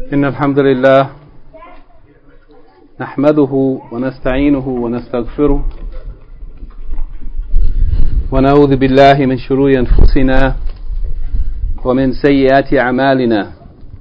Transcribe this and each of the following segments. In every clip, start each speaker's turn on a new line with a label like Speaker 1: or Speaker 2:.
Speaker 1: إن الحمد لله نحمده ونستعينه ونستغفره ونعوذ بالله من شرور أنفسنا ومن سيئات أعمالنا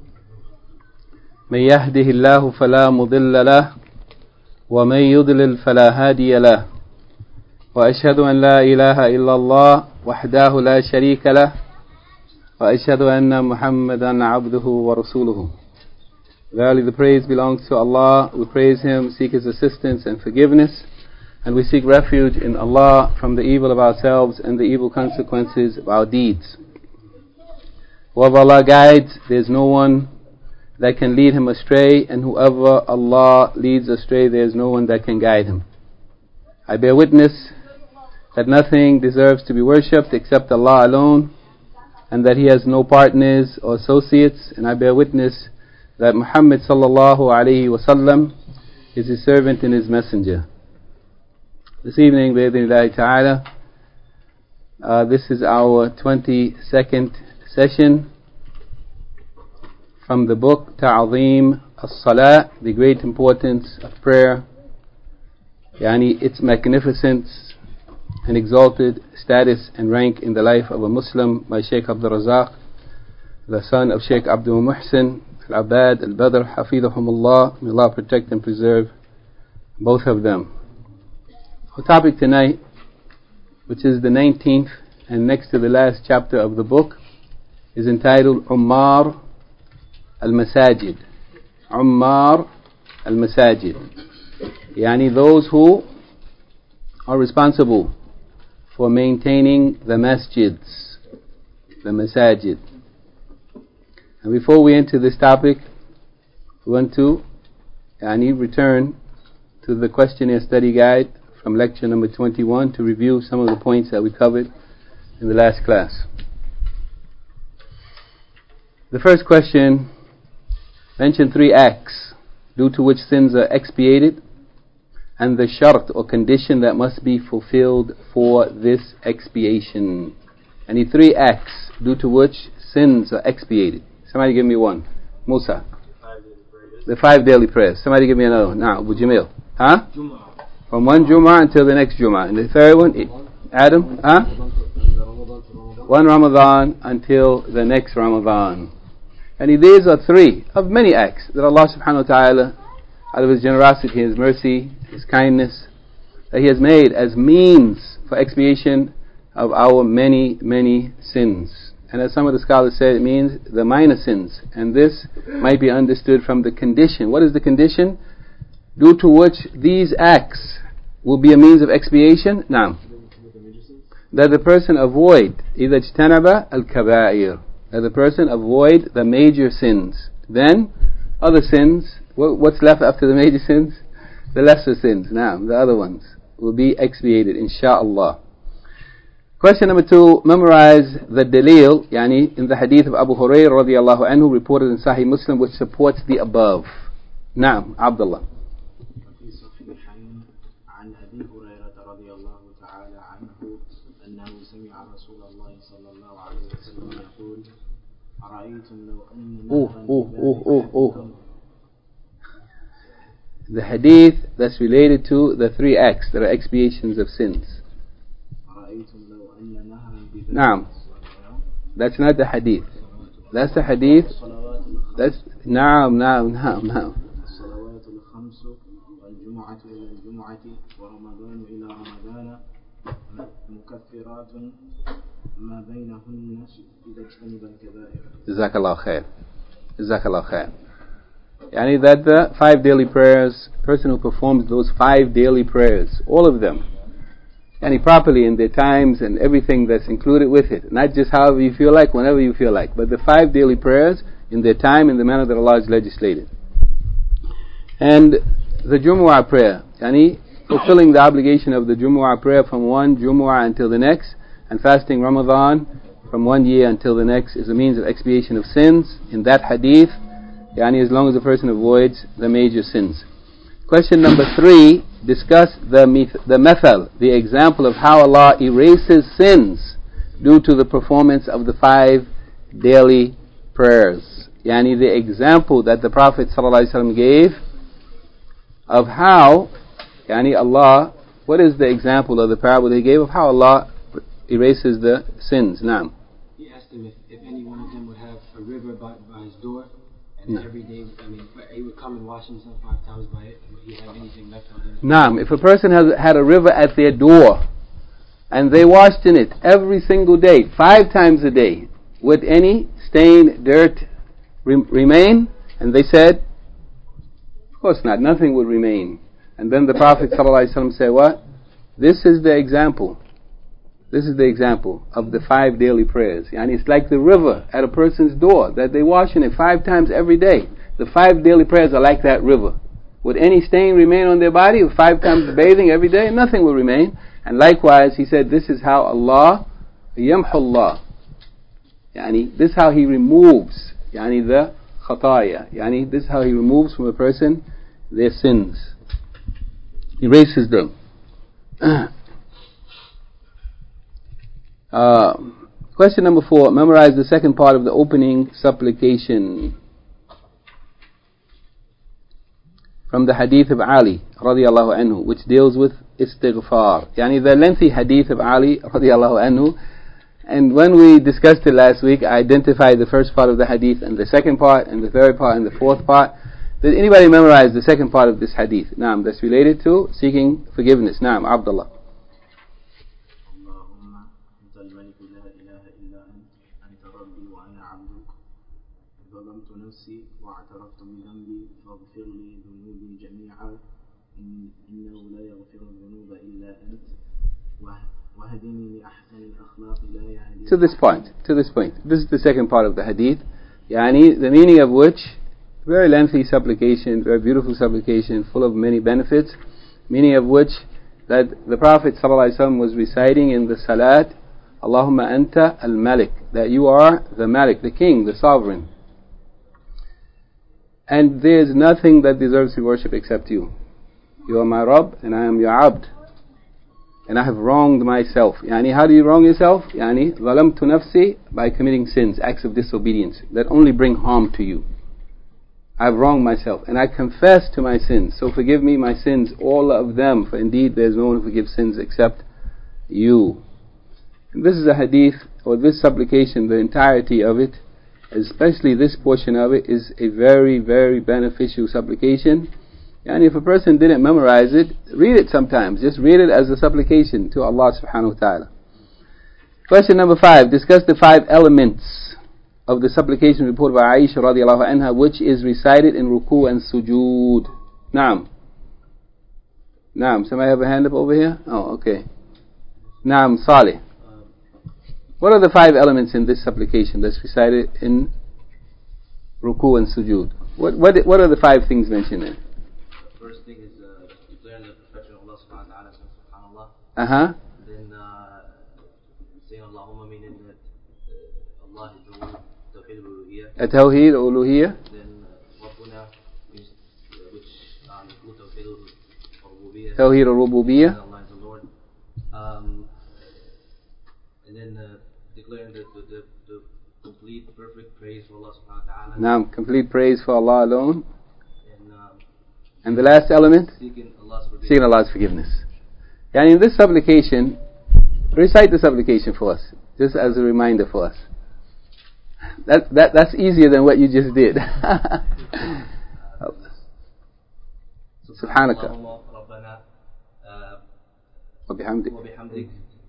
Speaker 1: من يهده الله فلا مضل له ومن يضلل فلا هادي له وأشهد أن لا إله إلا الله وحده لا شريك له وأشهد أن محمدا عبده ورسوله. Verily the praise belongs to Allah. We praise Him, seek His assistance and forgiveness, and we seek refuge in Allah from the evil of ourselves and the evil consequences of our deeds. Whoever Allah guides, there is no one that can lead him astray, and whoever Allah leads astray, there is no one that can guide him. I bear witness that nothing deserves to be worshipped except Allah alone, and that He has no partners or associates, and I bear witness that Muhammad sallallahu alayhi wasallam is His servant and His messenger. This evening, bi'idhnillahi ta'ala, this is our 22nd session from the book Ta'zeem as-Salat, the great importance of prayer, yani its magnificence and exalted status and rank in the life of a Muslim, by Shaykh Abdul Razak, the son of Shaykh Abdul Muhsin Al-Abad Al-Badr, Hafidhahumullah. May Allah protect and preserve both of them. Our topic tonight, which is the 19th and next to the last chapter of the book, is entitled Ummar Al-Masajid. Ummar Al-Masajid, yani those who are responsible for maintaining the masjids, the masajid. And before we enter this topic, we want to return to the questionnaire study guide from lecture number 21 to review some of the points that we covered in the last class. The first question mentioned 3 acts due to which sins are expiated, and the shart or condition that must be fulfilled for this expiation. 3 acts due to which sins are expiated. Somebody give me one. Musa. The 5 daily prayers. Somebody give me another one. Now, Abu Jamil. Huh? From one Jum'ah until the next Jum'ah. And the third one, Adam. Huh? One Ramadan until the next Ramadan. And these are 3 of many acts that Allah subhanahu wa ta'ala, out of His generosity, His mercy, His kindness, that He has made as means for expiation of our many, many sins. And as some of the scholars said, it means the minor sins. And this might be understood from the condition. What is the condition? Due to which these acts will be a means of expiation? Now, that the person avoid إِذَا اجْتَنَبَ الْكَبَائِرِ, that the person avoid the major sins. Then, other sins, what's left after the major sins? The lesser sins. Now, the other ones will be expiated, insha'Allah. Question number 2, memorize the dalil, yani in the hadith of Abu Hurairah radiyallahu anhu, reported in Sahih Muslim, which supports the above. Naam, Abdullah.
Speaker 2: عن أبي هريرة رضي الله تعالى عنه أنه سمع رسول الله صلى الله عليه وسلم يقول أرأيتم لو أن
Speaker 1: The hadith that's related to the 3 acts that are expiations of sins. Naam. That's not the hadith. That's the hadith. That's Naam.
Speaker 2: الصلوات الخمس والجمعة إلى الجمعة ورمضان إلى رمضان مكفرات ما بينهن إذا اجتنب الكبائر.
Speaker 1: جزاك الله خير. جزاك الله خير. Yani that the 5 daily prayers, person who performs those 5 daily prayers, all of them, and properly in their times and everything that's included with it, not just however you feel like, whenever you feel like, but the 5 daily prayers in their time, in the manner that Allah has legislated. And the Jumu'ah prayer, fulfilling the obligation of the Jumu'ah prayer from one Jumu'ah until the next, and fasting Ramadan from 1 year until the next, is a means of expiation of sins in that hadith, as long as the person avoids the major sins. Question number 3, discuss the method, the example of how Allah erases sins due to the performance of the 5 daily prayers. yani the example that the Prophet ﷺ gave of how, yani Allah, what is the example of the parable they gave of how Allah erases the sins? Naam.
Speaker 2: He asked him if any one of them would have a river by his door, and every day, he would come and wash himself 5 times by it, and would he have anything left on him?
Speaker 1: Naam, if a person has had a river at their door, and they washed in it every single day, 5 times a day, would any stain, dirt remain? And they said, of course not, nothing would remain. And then the Prophet ﷺ said what? This is the example. This is the example of the 5 daily prayers. And it's like the river at a person's door that they wash in it 5 times every day. The 5 daily prayers are like that river. Would any stain remain on their body with 5 times bathing every day? Nothing will remain. And likewise, he said, this is how Allah, يَمْحُ اللَّهِ, yani, this is how He removes, yani, the khataya, yani, this is how He removes from a person their sins. He erases them. Question number 4. Memorize the second part of the opening supplication. From the hadith of Ali radiallahu anhu, which deals with istighfar. Yani the lengthy hadith of Ali radiallahu anhu. And when we discussed it last week, I identified the first part of the hadith and the second part and the third part and the fourth part. Did anybody memorize the second part of this hadith? Naam, that's related to seeking forgiveness. Naam, Abdullah.
Speaker 2: نفسي واعترفت بذنبي فاغفر لي ذنوبي جميعا إنه لا يغفر الذنوب إلا أنت وهدني لأحسن الأخلاق لا يهدي. To this point. This is the second part of the hadith. Yani, the meaning of which, very lengthy supplication, very beautiful supplication, full of many benefits. Meaning of which, that the Prophet ﷺ was reciting in the salat, Allahumma anta al-malik, that you are the malik, the king, the sovereign. And there is nothing that deserves to be worshipped except you. You are my Rabb and I am your Abd. And I have wronged myself. Yani, how do you wrong yourself? Yani, ظَلَمْتُ نَفْسِي, by committing sins, acts of disobedience that only bring harm to you. I have wronged myself and I confess to my sins. So forgive me my sins, all of them. For indeed there is no one who forgives sins except you. And this is a hadith, or this supplication, the entirety of it, especially this portion of it, is a very, very beneficial supplication. And if a person didn't memorize it, read it sometimes. Just read it as a supplication to Allah subhanahu wa ta'ala. Question number 5. Discuss the 5 elements of the supplication reported by Aisha radiallahu anha, which is recited in ruku and sujood. Naam. Naam. Somebody have a hand up over here? Oh, okay. Naam, Salih. What are the 5 elements in this supplication that's recited in ruku and sujood? What are the 5 things mentioned there?
Speaker 3: The first thing is declaring the perfection of Allah subhanahu wa ta'ala, subhanallah.
Speaker 1: Uh-huh.
Speaker 3: Then saying Allahumma, meaning that Allah is the one, Tawheed al-Uluhiyya.
Speaker 1: Tawheed al-Uluhiyya.
Speaker 3: Then Rabbuna, which include Tawheed al-Rububiyyah.
Speaker 1: Tawheed al-Rububiyyah.
Speaker 3: Allah is the Lord. And then declaring the complete, perfect praise for Allah subhanahu wa ta'ala.
Speaker 1: Naam, complete praise for Allah alone. And the last element?
Speaker 3: Seeking Allah's forgiveness.
Speaker 1: Seeking Allah's forgiveness. Yani, in this supplication, recite the supplication for us, just as a reminder for us. That's easier than what you just did. Subhanaka. Wa bihamdik.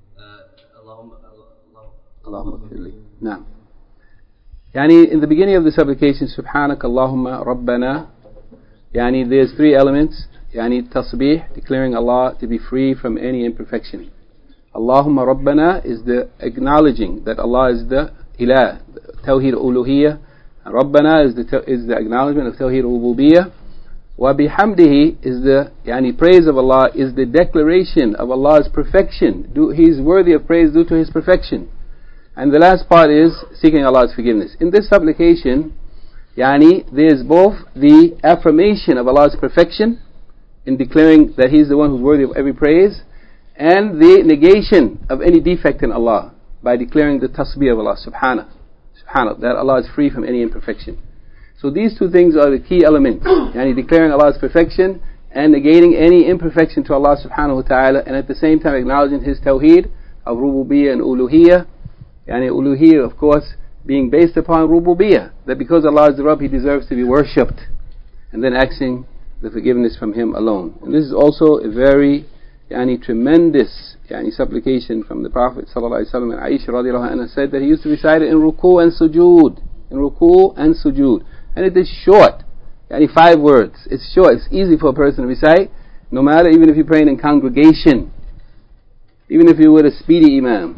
Speaker 1: Allahumma firli. Naam. Yani, in the beginning of the supplication, Subhanaka Allahumma Rabbana, yani, there's 3 elements. Yani, tasbih, declaring Allah to be free from any imperfection. Allahumma Rabbana is the acknowledging that Allah is the Ilah, Tawheed Uluhiyya. Rabbana is the acknowledgement of Tawheed Rububiyyah. Wa bihamdihi is the, yani, praise of Allah is the declaration of Allah's perfection. He is worthy of praise due to His perfection. And the last part is seeking Allah's forgiveness. In this supplication, yani, there is both the affirmation of Allah's perfection in declaring that He is the one who is worthy of every praise, and the negation of any defect in Allah by declaring the tasbih of Allah subhanahu, that Allah is free from any imperfection.
Speaker 2: So these two things are the key elements. Yani declaring Allah's perfection and negating any imperfection to Allah subhanahu wa ta'ala, and at the same time acknowledging His tawheed of rububiyyah and uluhiyyah. Yani uluhiyyah, of course, being based upon rububiyyah, that because Allah is the Rabb, He deserves to be worshipped, and then asking the forgiveness from Him alone. And this is also a very tremendous supplication from the Prophet sallallahu alaihi wasallam. And Aisha radiallahu anha said that he used to recite it in ruku and sujood, and it is short, 5 words. It's short, it's easy for a person to recite, no matter, even if you're praying in congregation, even if you're with a speedy imam.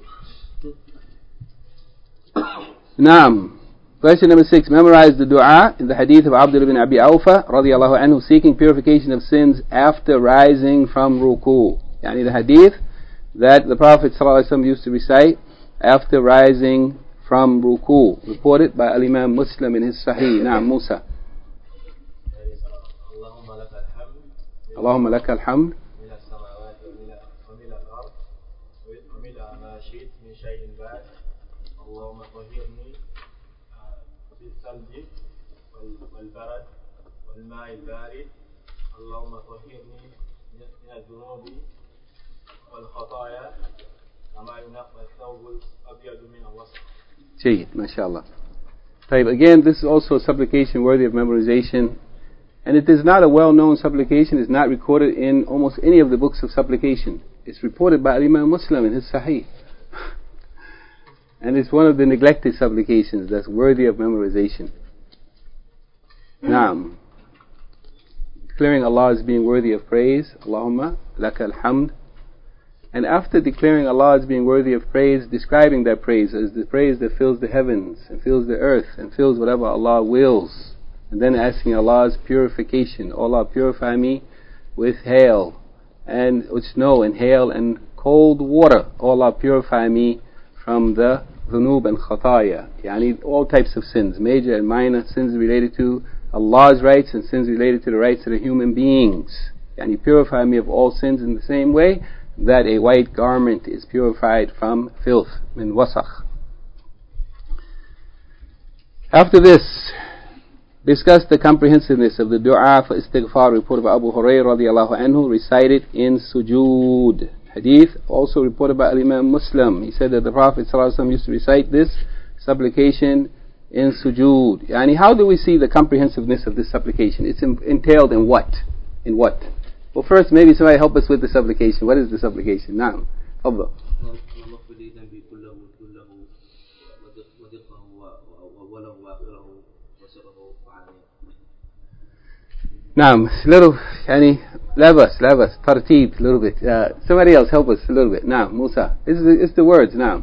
Speaker 2: Naam. Question number 6. Memorize the dua in the hadith of Abdullah ibn Abi Awfa radiallahu anhu, seeking purification of sins after rising from ruku. The hadith that the Prophet ﷺ used to recite after rising from ruku, reported by Al-Imam Muslim in his Sahih. Naam, Musa. Allahumma laka alhamd.
Speaker 4: والبرد والماء البارد اللهم طهرني من الذنوب والخطايا كما ينقى الثوب الأبيض من الوسخ.
Speaker 2: جيد, mashallah. Again, this is also a supplication worthy of memorization, and it is not a well-known supplication. It's not recorded in almost any of the books of supplication. It's reported by Imam Muslim in his Sahih. And it's one of the neglected supplications that's worthy of memorization. Naam. Declaring Allah as being worthy of praise. Allahumma laka alhamd. And after declaring Allah as being worthy of praise, describing that praise as the praise that fills the heavens and fills the earth and fills whatever Allah wills. And then asking Allah's purification. Allah, purify me with hail and with snow and hail and cold water. Allah, purify me from the dhunub and khataya. All types of sins, major and minor, sins related to Allah's rights and sins related to the rights of the human beings. Purify me of all sins in the same way that a white garment is purified from filth, min wasakh. After this, discuss the comprehensiveness of the dua for istighfar reported by Abu Hurairah radiallahu anhu, recited in sujood. Hadith also reported by Imam Muslim. He said that the Prophet ﷺ used to recite this supplication in sujood. How do we see the comprehensiveness of this supplication? It's entailed in what? Well, first, maybe somebody help us with the supplication. What is the supplication? Naam. Fadl. Naam. Little, labas, tartib, a little bit. Somebody else help us a little bit. Naam, Musa. It's the words, naam.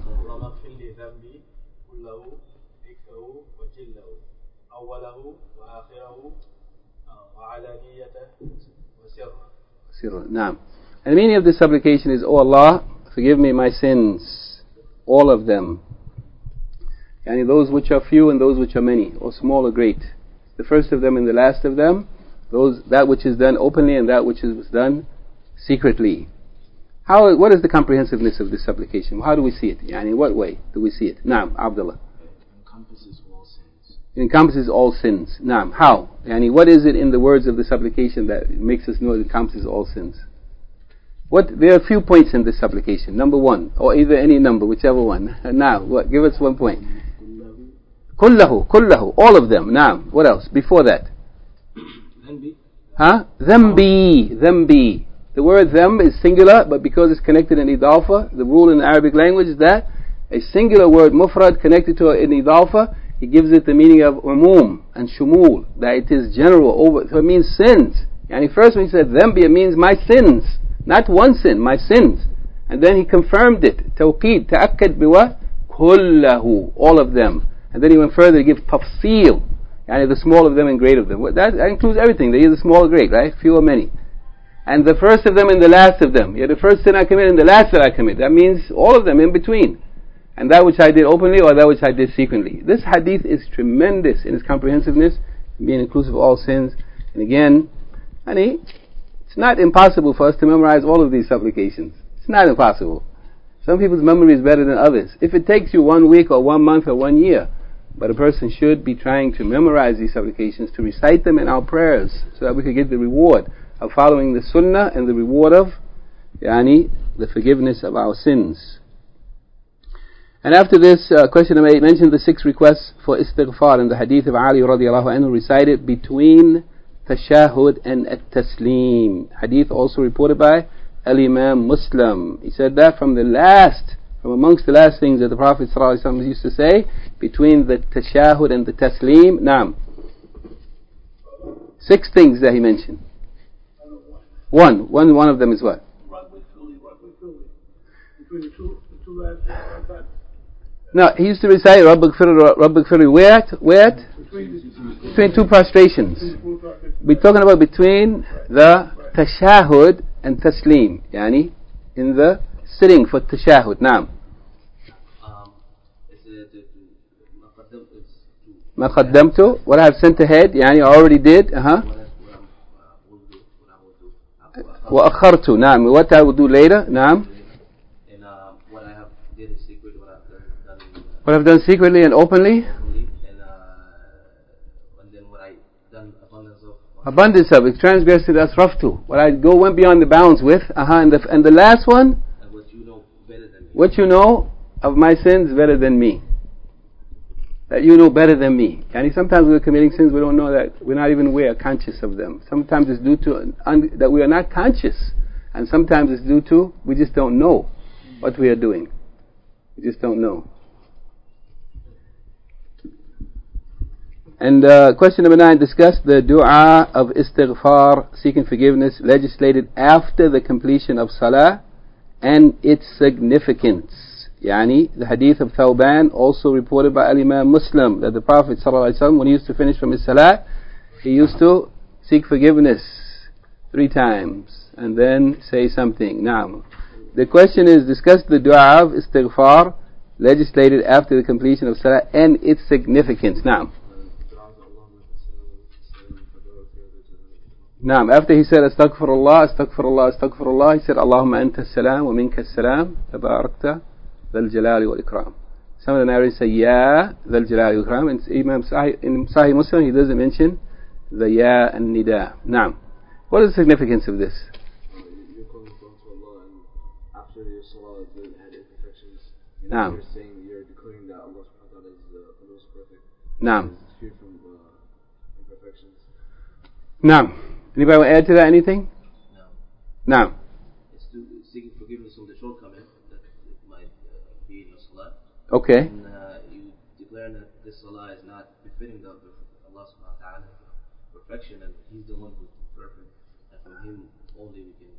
Speaker 2: Naam. And the meaning of this supplication is, O Allah, forgive me my sins, all of them. Those which are few and those which are many, or small or great. The first of them and the last of them, that which is done openly and that which is done secretly. What is the comprehensiveness of this supplication? How do we see it? In what way do we see it? Naam, Abdullah. It encompasses all sins. Naam. How? What is it in the words of the supplication that makes us know it encompasses all sins? There are a few points in this supplication. Number 1, or either any number, whichever one. Now, give us 1 point. Kullahu, all of them. Naam. What else? Before that? Dhanbi. The word dhanb is singular, but because it's connected in idafa, the rule in the Arabic language is that a singular word, mufrad, connected to an idafa, he gives it the meaning of umum and shumul, that it is general, so it means sins. First when he said dhanbi, it means my sins, not one sin, my sins. And then he confirmed it, tawqid, ta'akkad biwa, kullahu, all of them. And then he went further to give tafsil, the small of them and great of them. That includes everything. There is a small or great, right? Few or many. And the first of them and the last of them. The first sin I commit and the last that I commit. That means all of them in between. And that which I did openly or that which I did secretly. This hadith is tremendous in its comprehensiveness, being inclusive of all sins. And again, it's not impossible for us to memorize all of these supplications. It's not impossible. Some people's memory is better than others. If it takes you 1 week or 1 month or 1 year, But a person should be trying to memorize these supplications, to recite them in our prayers, so that we could get the reward of following the sunnah and the reward of the forgiveness of our sins. And after this, question number 8 mentioned the 6 requests for istighfar in the hadith of Ali radiallahu anhu, recited between tashahud and at-taslim. Hadith also reported by Al-Imam Muslim. He said that from amongst the last things that the Prophet ﷺ used to say, between the tashahud and the taslim, naam. 6 things that he mentioned. One of them is what? Between the two last. No, he used to recite Rabbik Firli where? Between 2 prostrations. We're talking about between the tashahud and taslim, in the sitting for tashahud. Naam. ما قدمت, what I have sent ahead, I already did. وأخرت, نعم, what I will do later. نعم.
Speaker 3: What I have did in secret,
Speaker 2: what I've done secretly and openly.
Speaker 3: And then what I done
Speaker 2: abundance of it, transgressed it, asraftu. What I went beyond the bounds with. And the last one.
Speaker 3: And what you know better than me.
Speaker 2: What you know of my sins better than me. That you know better than me. Sometimes we're committing sins, we don't know that, we're not even aware, conscious of them. Sometimes it's due to that we are not conscious, and sometimes it's due to we just don't know what we are doing. We just don't know. And question number 9, discuss the dua of istighfar, seeking forgiveness, legislated after the completion of salah and its significance. The hadith of Thawban, also reported by Al-Imam Muslim, that the Prophet ﷺ, when he used to finish from his salah, he used to seek forgiveness 3 times and then say something. Now, the question is, discuss the dua of istighfar legislated after the completion of salah and its significance. Now, after he said astaghfirullah, astaghfirullah, astaghfirullah, he said Allahumma anta as-salam wa minka as-salam tabarakta dhal jalali wal ikram. Some of the narrators say ya dhal jalali wal ikram, and in Sahih Muslim he doesn't mention the ya and nida. Now, what is the significance of this?
Speaker 5: You're calling to Allah, and after your salah had imperfections,
Speaker 2: you're
Speaker 5: saying, you're declaring that Allah subhanahu wa ta'ala is the most perfect.
Speaker 2: It's
Speaker 5: free from imperfections.
Speaker 2: Anybody want to add to that anything?
Speaker 3: No. It's seeking forgiveness from the shortcoming that might be in your salah.
Speaker 2: Okay.
Speaker 3: And you declare that this salah is not befitting of Allah subhanahu wa ta'ala perfection, and He's the one who's perfect, and from Him only we can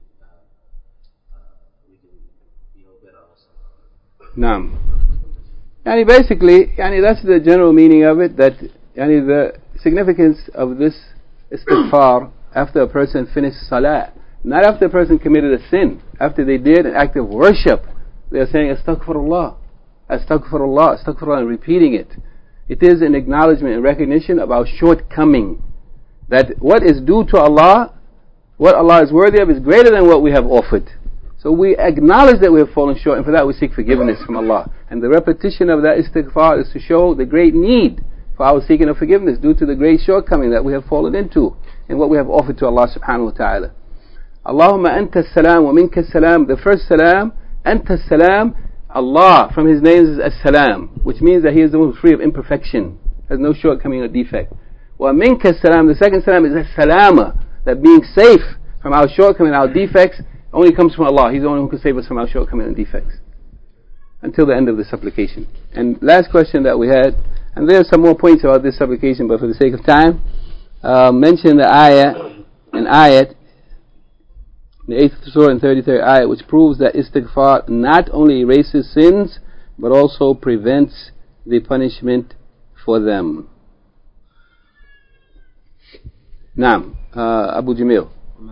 Speaker 3: better ourselves.
Speaker 2: Basically, that's the general meaning of it, that the significance of this istighfar after a person finished salah, not after a person committed a sin. After they did an act of worship, they are saying astaghfirullah, astaghfirullah, astaghfirullah, and repeating it. It is an acknowledgement and recognition of our shortcoming, that what is due to Allah, what Allah is worthy of, is greater than what we have offered. So we acknowledge that we have fallen short, and for that we seek forgiveness from Allah. And the repetition of that istighfar is to show the great need for our seeking of forgiveness due to the great shortcoming that we have fallen into and what we have offered to Allah subhanahu wa ta'ala. Allahumma anta as-salam wa minka as-salam. The first salam, anta as-salam, Allah from His names is as-salam, which means that He is the one who is free of imperfection, has no shortcoming or defect. Wa minka as-salam, the second salam is as-salama, that being safe from our shortcoming and our defects only comes from Allah. He's the one who can save us from our shortcoming and defects. Until the end of the supplication. And last question that we had, and there are some more points about this supplication, but for the sake of time, mention the ayat, the 8th surah and 33rd ayat, which proves that istighfar not only erases sins, but also prevents the punishment for them. Naam, Abu Jamil.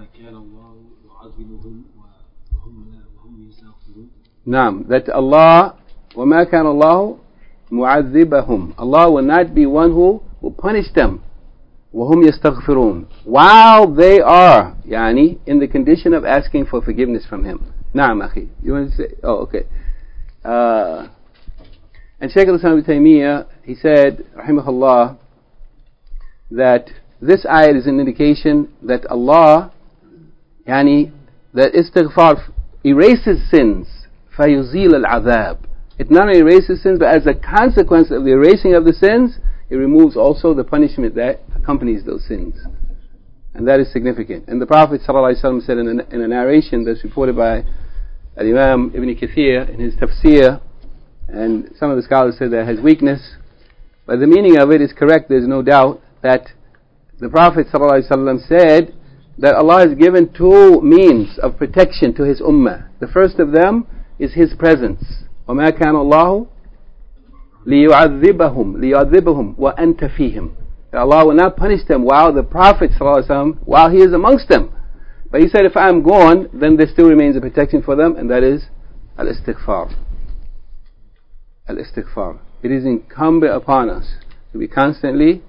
Speaker 2: Naam, that Allah, وَمَا كَانَ اللَّهُ مُعَذِّبَهُمْ, Allah will not be one who will punish them, وَهُمْ يَسْتَغْفِرُونَ, while they are in the condition of asking for forgiveness from Him. Naam, akhi. You want to say? Oh, okay. And Shaykh al-Islam ibn Taymiyyah, he said, rahimahullah, that this ayat is an indication that Allah, that istighfar erases sins, فَيُزِيلَ الْعَذَابِ. It not only erases sins, but as a consequence of the erasing of the sins, it removes also the punishment that accompanies those sins. And that is significant. And the Prophet ﷺ said in a narration that's reported by Imam Ibn Kathir in his tafsir, and some of the scholars said that has weakness, but the meaning of it is correct. There's no doubt that the Prophet ﷺ said that Allah has given two means of protection to His ummah. The first of them is His presence. وَمَا كَانَ اللَّهُ لِيُعَذِّبَهُمْ وَأَنْتَ فِيهِمْ. Allah will not punish them while the Prophet ﷺ, while he is amongst them. But he said, if I am gone, then there still remains a protection for them, and that is al-istighfar. Al-istighfar. It is incumbent upon us to be constantly,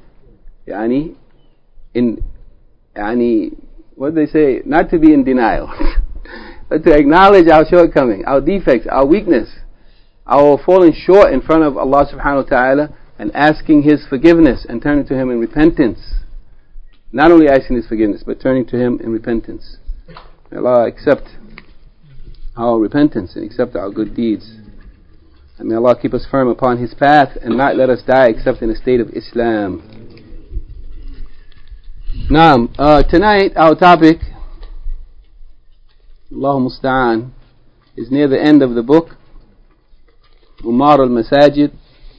Speaker 2: what do they say? Not to be in denial, but to acknowledge our shortcoming, our defects, our weakness, our falling short in front of Allah subhanahu wa ta'ala, and asking His forgiveness and turning to Him in repentance. Not only asking His forgiveness, but turning to Him in repentance. May Allah accept our repentance and accept our good deeds. And may Allah keep us firm upon His path and not let us die except in a state of Islam. Now, tonight our topic, Allahu Musta'an, is near the end of the book, Umar al-Masajid.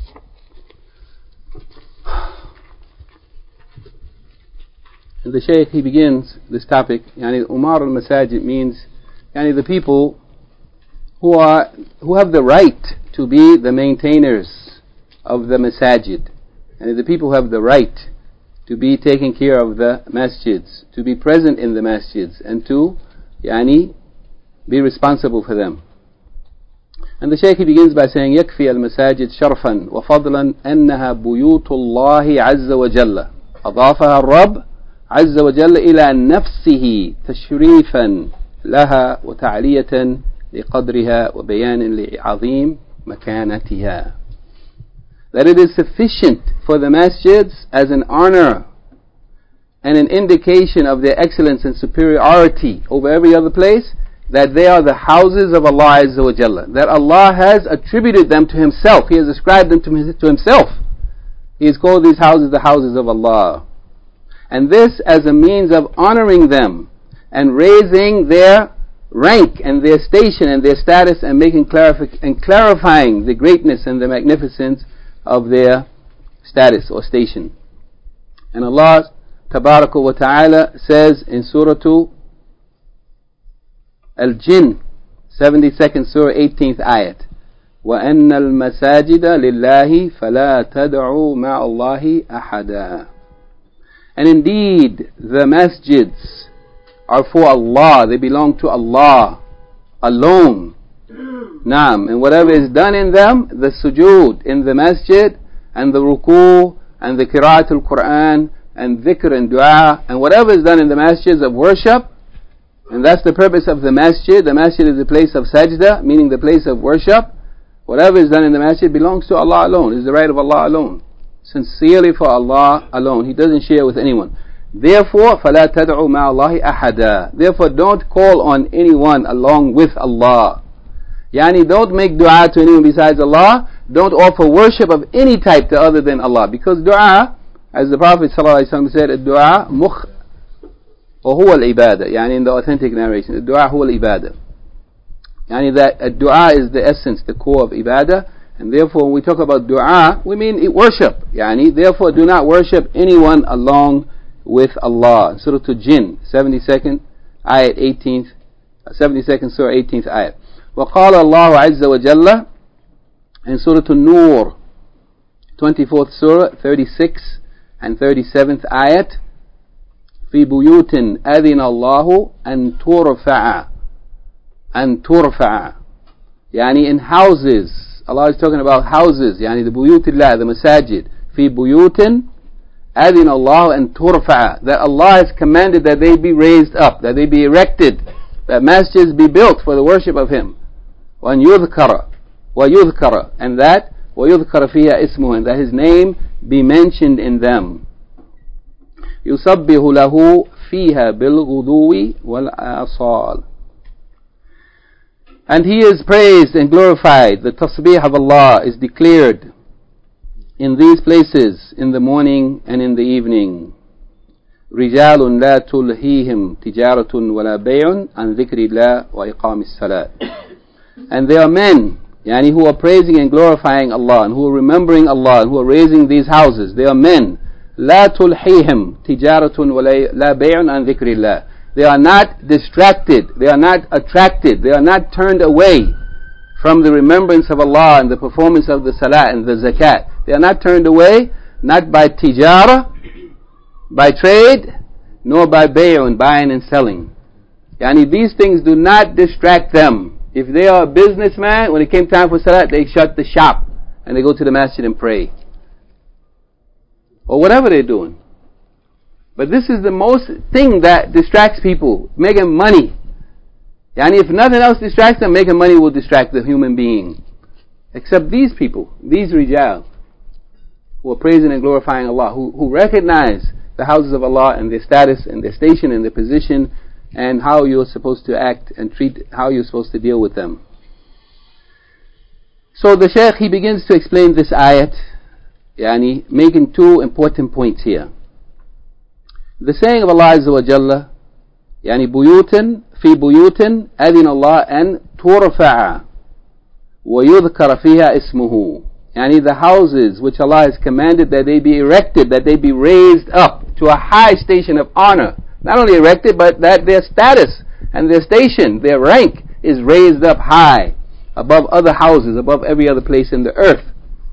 Speaker 2: And the Shaykh, he begins this topic, Umar al-Masajid means the people who have the right to be the maintainers of the masajid, and the people who have the right to be taking care of the masjids, to be present in the masjids, and to be responsible for them. And the Shaykh, he begins by saying, يكفي المساجد شرفا وفضلا أنها بيوت الله عز وجل أضافها الرب عز وجل إلى نفسه تشريفا لها وتعلية لقدرها وبيان لعظيم مكانتها. That it is sufficient for the masjids as an honor and an indication of their excellence and superiority over every other place, that they are the houses of Allah Azza wa Jalla, that Allah has attributed them to Himself. He has ascribed them to Himself. He has called these houses the houses of Allah. And this as a means of honoring them and raising their rank and their station and their status, and making clarifying the greatness and the magnificence of their status or station. And Allah Tabaraka wa Ta'ala says in Surah Al-Jinn, 72nd Surah, 18th ayat, وَأَنَّ الْمَسَاجِدَ لِلَّهِ فَلَا تَدْعُوا مَعَ اللَّهِ أَحَدًا. And indeed, the masjids are for Allah, they belong to Allah alone. Naam, and whatever is done in them, the sujood in the masjid, and the ruku, and the qira'atul Quran, and dhikr and dua, and whatever is done in the masjids of worship, and that's the purpose of the masjid. The masjid is the place of sajda, meaning the place of worship. Whatever is done in the masjid belongs to Allah alone, is the right of Allah alone, sincerely for Allah alone. He doesn't share with anyone. Therefore, فَلَا تَدْعُوا مَعَ اللَّهِ أَحَدًا. Therefore, don't call on anyone along with Allah. Don't make dua to anyone besides Allah. Don't offer worship of any type to other than Allah. Because dua, as the Prophet ﷺ said, dua مخ وهو العبادة. In the authentic narration, dua هو العبادة. That dua is the essence, the core of ibadah. And therefore, when we talk about dua, we mean worship. Therefore, do not worship anyone along with Allah. Surah Al-Jinn, 72nd ayat 18th, 72nd Surah, 18th ayat. وقال الله عز وجل in Surah An-Nur, 24th Surah, 36 and 37th ayat, في بيوت أذن الله أن ترفع in houses. Allah is talking about houses, the buyutillah, the masajid. في بيوت أذن الله أن ترفع, that Allah has commanded that they be raised up, that they be erected, that masjids be built for the worship of Him. وأن يذكر, and that
Speaker 1: وَيُذْكَرَ فِيهَا اسْمُهُ, and that His name be mentioned in them. يُسَبِّحُ لَهُ فِيهَا بِالْغُدُوِّ وَالْآصَالِ. And He is praised and glorified. The tasbih of Allah is declared in these places in the morning and in the evening. رِجَالٌ لَا تُلْهِيهِمْ تِجَارَةٌ وَلَا بَيْعٌ عَنْ ذِكْرِ اللَّهِ وَإِقَامِ الصَّلَاةِ. And there are men, who are praising and glorifying Allah, and who are remembering Allah, and who are raising these houses. They are men. لا تلهيهم تجارة ولا بيع عن ذكر الله. They are not distracted, they are not attracted, they are not turned away from the remembrance of Allah and the performance of the salah and the zakat. They are not turned away, not by tijara, by trade, nor by bay'un, buying and selling. These things do not distract them. If they are a businessman, when it came time for salah, they shut the shop and they go to the masjid and pray. Or whatever they're doing. But this is the most thing that distracts people, making money. If nothing else distracts them, making money will distract the human being. Except these people, these rijal, who are praising and glorifying Allah, who recognize the houses of Allah and their status and their station and their position, and how you're supposed to act and treat, how you're supposed to deal with them. So the Shaykh, he begins to explain this ayat, making two important points here. The saying of Allah Azza wa Jalla, بُيُوتٍ فِي بُيُوتٍ أَذِنَ اللَّهُ أَن تُرْفَعَ وَيُذْكَرَ فِيهَا اسْمُهُ. The houses which Allah has commanded that they be erected, that they be raised up to a high station of honor. Not only erected, but that their status and their station, their rank is raised up high, above other houses, above every other place in the earth.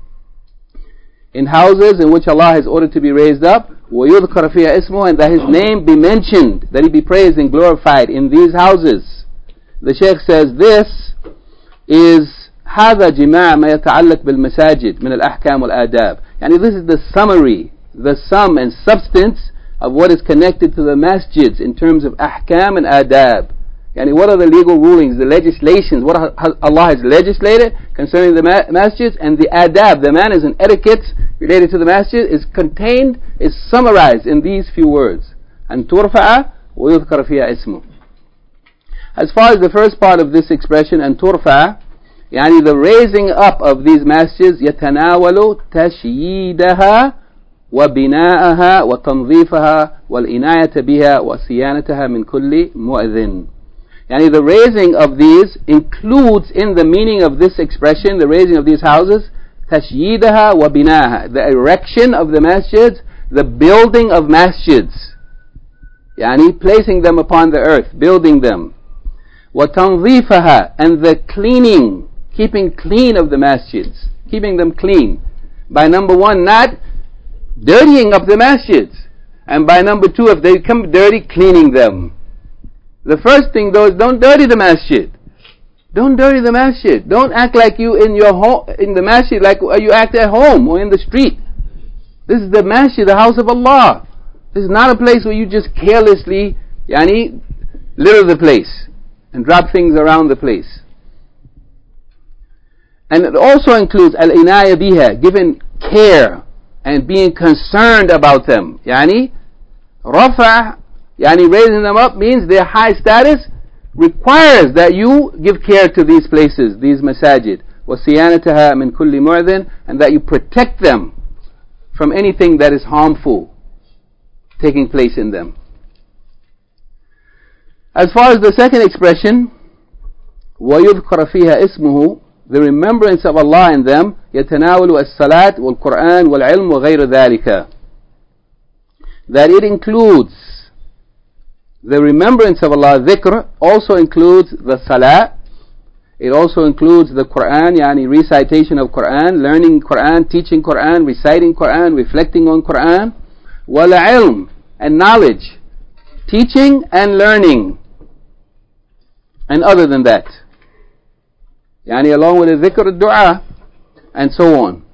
Speaker 1: In houses in which Allah has ordered to be raised up, وَيُذْكَرَ فِيهَا اسْمُهُ, and that His name be mentioned, that He be praised and glorified in these houses. The Shaykh says this is هذا جماع ما يتعلق بالمساجد من الأحكام والآداب. This is the summary, the sum and substance of what is connected to the masjids in terms of ahkam and adab. What are the legal rulings, the legislations, what Allah has legislated concerning the masjids, and the adab, the manners and etiquettes related to the masjid is contained, is summarized in these few words. أن ترفع ويذكر فيها اسمه. As far as the first part of this expression, أن ترفع, the raising up of these masjids, يتناول تشييدها وبناءها وتنظيفها والعناية بها وصيانتها من كل مؤذن. The raising of these includes in the meaning of this expression, the raising of these houses, تشييدها وبناءها, the erection of the masjids, the building of masjids, placing them upon the earth, building them. وتنظيفها, and the cleaning, keeping clean of the masjids, keeping them clean. By number one, not dirtying up the masjids, and by number two, if they become dirty, cleaning them. The first thing though is don't dirty the masjid. Don't dirty the masjid. Don't act like you in your home, in the masjid, like you act at home or in the street. This is the masjid, the house of Allah. This is not a place where you just carelessly, litter the place and drop things around the place. And it also includes al-inaya biha, giving care and being concerned about them. Rafa, raising them up means their high status requires that you give care to these places, these masajid. وَصِيَانَتَهَا مِنْ كُلِّ مُعْذٍ, and that you protect them from anything that is harmful taking place in them. As far as the second expression, وَيُذْكَرَ فِيهَا اسْمُهُ, the remembrance of Allah in them, يَتَنَاوَلُ الصَّلَاةِ وَالْقُرْآنِ وَالْعِلْمُ وَغَيْرُ ذَلِكَ, that it includes the remembrance of Allah. Dhikr also includes the salah, it also includes the Quran, recitation of Quran, learning Quran, teaching Quran, reciting Quran, reflecting on Quran. وَالْعِلْمُ, and knowledge, teaching and learning, and other than that, along with the dhikr, dua, and so on.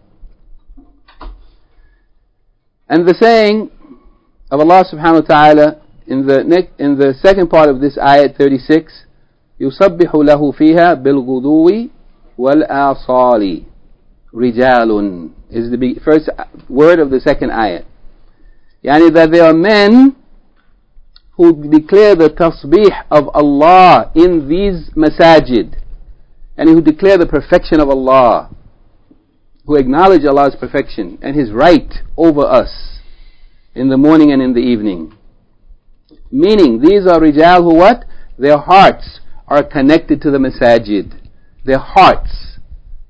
Speaker 1: And the saying of Allah subhanahu wa ta'ala in the second part of this ayat 36, يُسَبِّحُ لَهُ فِيهَا بِالْغُدُوِّ وَالْآصَالِ.
Speaker 2: Rijalun is the first word of the second ayat. Yani that there are men who declare the tasbih of Allah in these masajid, and who declare the perfection of Allah, who acknowledge Allah's perfection and His right over us in the morning and in the evening. Meaning, these are rijal who what? Their hearts are connected to the masajid. Their hearts.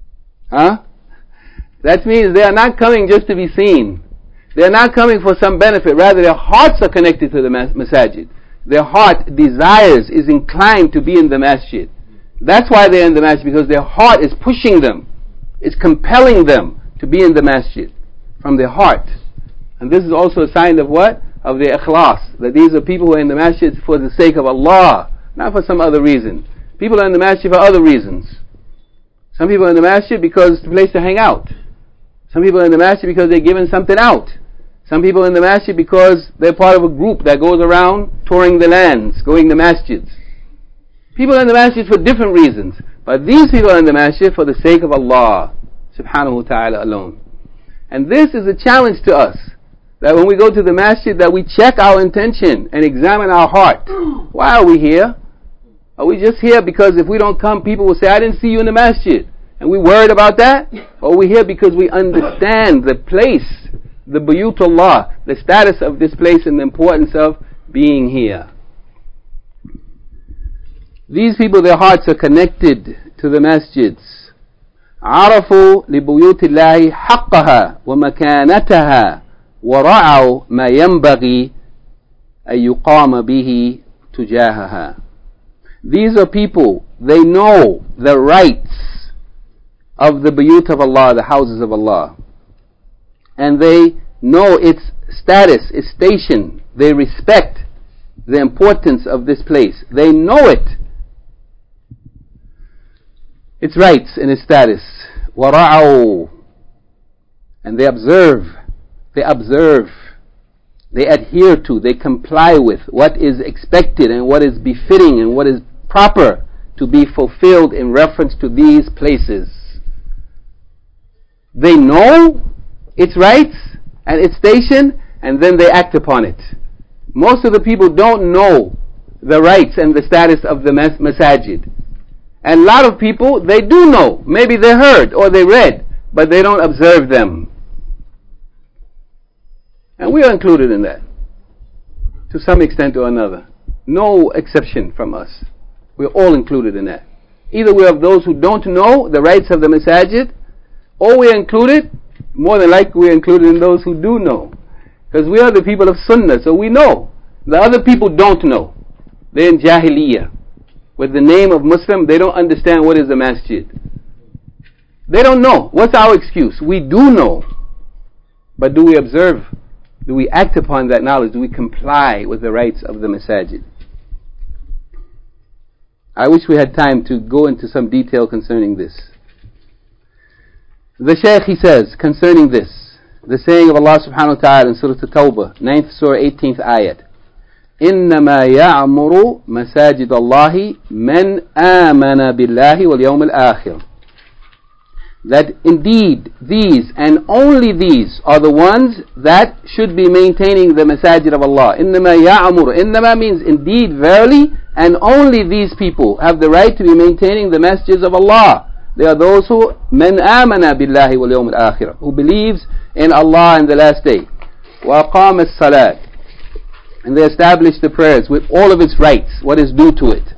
Speaker 2: That means they are not coming just to be seen. They are not coming for some benefit. Rather, their hearts are connected to the masajid. Their heart desires, is inclined to be in the masjid. That's why they're in the masjid, because their heart is pushing them. It's compelling them to be in the masjid from their heart. And this is also a sign of what? Of their ikhlas. That these are people who are in the masjid for the sake of Allah, not for some other reason. People are in the masjid for other reasons. Some people are in the masjid because it's a place to hang out. Some people are in the masjid because they're giving something out. Some people are in the masjid because they're part of a group that goes around touring the lands, going to masjids. People are in the masjid for different reasons. But these people are in the masjid for the sake of Allah subhanahu wa ta'ala alone. And this is a challenge to us. That when we go to the masjid, that we check our intention and examine our heart. Why are we here? Are we just here because if we don't come, people will say, I didn't see you in the masjid? And we worried about that? Or are we here because we understand the place, the Bayutullah, the status of this place and the importance of being here? These people, their hearts are connected to the masjids. عرفوا لبيوت الله حقها ومكانتها ورعوا ما ينبغي أن يقام به تجاهها. These are people, they know the rights of the bayut of Allah, the houses of Allah. And they know its status, its station. They respect the importance of this place. They know it. Its rights and its status. وَرَعَوْا. And they observe, they adhere to, they comply with what is expected and what is befitting and what is proper to be fulfilled in reference to these places. They know its rights and its station, and then they act upon it. Most of the people don't know the rights and the status of the masajid. And a lot of people, they do know. Maybe they heard or they read, but they don't observe them. And we are included in that, to some extent or another. No exception from us. We're all included in that. Either we are those who don't know the rights of the masajid, or we're included, more than likely we're included in those who do know. Because we are the people of sunnah, so we know. The other people don't know. They're in jahiliyyah. With the name of Muslim, they don't understand what is a masjid. They don't know. What's our excuse? We do know. But do we observe? Do we act upon that knowledge? Do we comply with the rights of the masajid? I wish we had time to go into some detail concerning this. The Shaykh, he says, concerning this, the saying of Allah subhanahu wa ta'ala in Surah At-Tawbah, 9th Surah, 18th ayat. إنما يعمر مساجد الله من آمن بالله واليوم الآخر. That indeed these and only these are the ones that should be maintaining the masajid of Allah. إنما يعمر. إنما means indeed, verily, and only these people have the right to be maintaining the masjids of Allah. They are those who من آمن بالله واليوم الآخر, who believes in Allah and the last day. وأقام الصلاة. And they establish the prayers with all of its rights, what is due to it.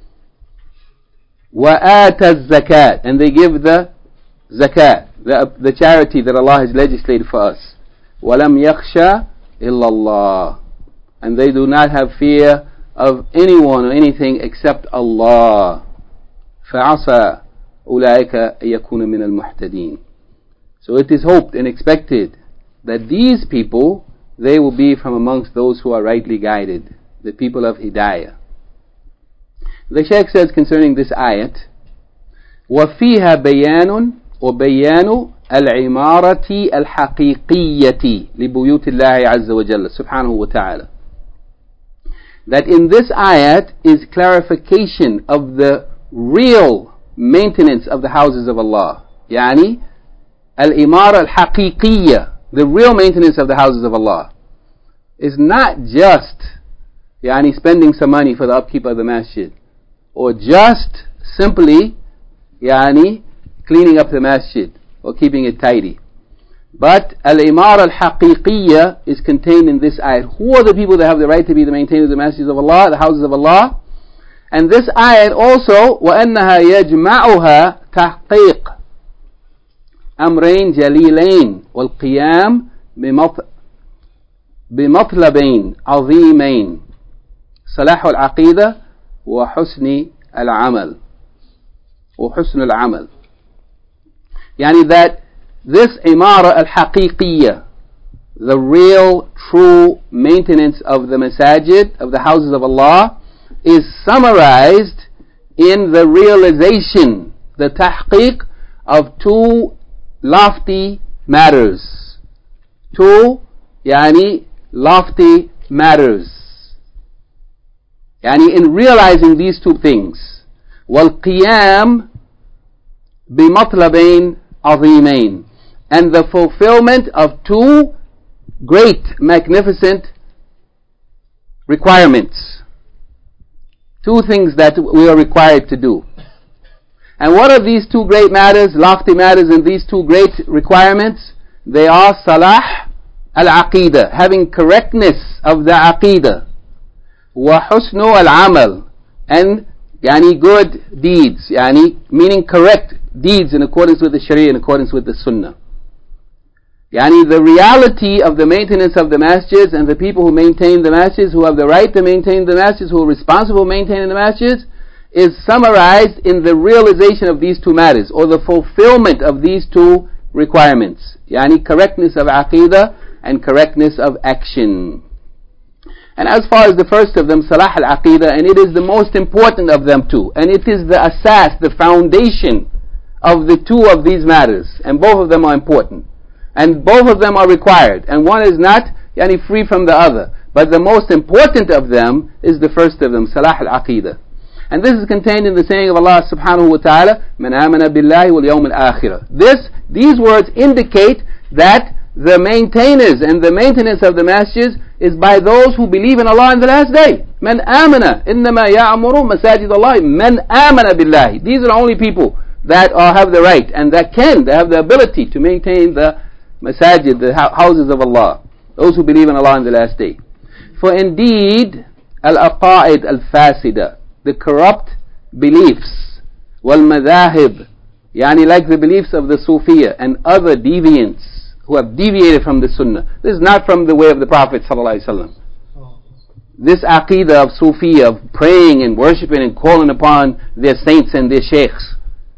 Speaker 2: وَآتَ الزَّكَاةِ. And they give the zakat, the charity that Allah has legislated for us. وَلَمْ يَخْشَى إِلَّا اللَّهِ. And they do not have fear of anyone or anything except Allah. فَعَصَى أُولَٰئِكَ يَكُونَ مِنَ الْمُحْتَدِينَ. So it is hoped and expected that these people, they will be from amongst those who are rightly guided, the people of Hidayah. The Shaykh says concerning this ayat, وَفِيهَا بَيَانٌ وَبَيَانُ الْعِمَارَةِ الْحَقِيقِيَّةِ لِبُيُوتِ اللَّهِ عَزَّ وَجَلَّ سبحانه وتعالى. That in this ayat is clarification of the real maintenance of the houses of Allah. Yani,
Speaker 1: al-imara al-haqiqiyya, the real maintenance of the houses of Allah, is not just spending some money for the upkeep of the masjid, or just simply cleaning up the masjid or keeping it tidy. But al-imara al-haqiqiyya is contained in this ayat. Who are the people that have the right to be the maintainers of the masjids of Allah, the houses of Allah? And this ayat also, وَأَنَّهَا يَجْمَعُهَا تَحْقِيقٌ أمرين جليلين والقيام بمطلبين عظيمين صلاح العقيدة وحسن العمل that this imara al-haqiqiyya, the real true maintenance of the masajid, of the houses of Allah, is summarized in the realization, the tahqiq of two lofty matters. Lofty matters. In realizing these two things, وَالْقِيَامِ بِمَطْلَبَيْن عَظِيمَيْن, and the fulfillment of two great, magnificent requirements. Two things that we are required to do. And what are these two great matters, lofty matters, and these two great requirements? They are salah al-aqidah, having correctness of the aqidah, wa husnu al-amal, and good deeds, meaning correct deeds in accordance with the sharia, in accordance with the sunnah. The reality of the maintenance of the masjids and the people who maintain the masjids, who have the right to maintain the masjids, who are responsible for maintaining the masjids, is summarized in the realization of these two matters, or the fulfillment of these two requirements. Correctness of aqidah and correctness of action. And as far as the first of them, salah al-aqidah, and it is the most important of them too, and it is the asas, the foundation of the two of these matters, and both of them are important, and both of them are required, and one is not free from the other, but the most important of them is the first of them, salah al-aqidah. And this is contained in the saying of Allah subhanahu wa ta'ala, man amana billahi wal yawm al-akhirah. These words indicate that the maintainers and the maintenance of the masjids is by those who believe in Allah in the last day. Man amana, innama ya'muru masajid Allah, man amana billahi. These are the only people that have the right and that have the ability to maintain the masajid, the houses of Allah. Those who believe in Allah in the last day. For indeed, al-aqa'id al-fasida, the corrupt beliefs, wal-madahib, like the beliefs of the Sufiya and other deviants who have deviated from the Sunnah. This is not from the way of the Prophet ﷺ. This aqidah of Sufiya, of praying and worshipping and calling upon their saints and their sheikhs.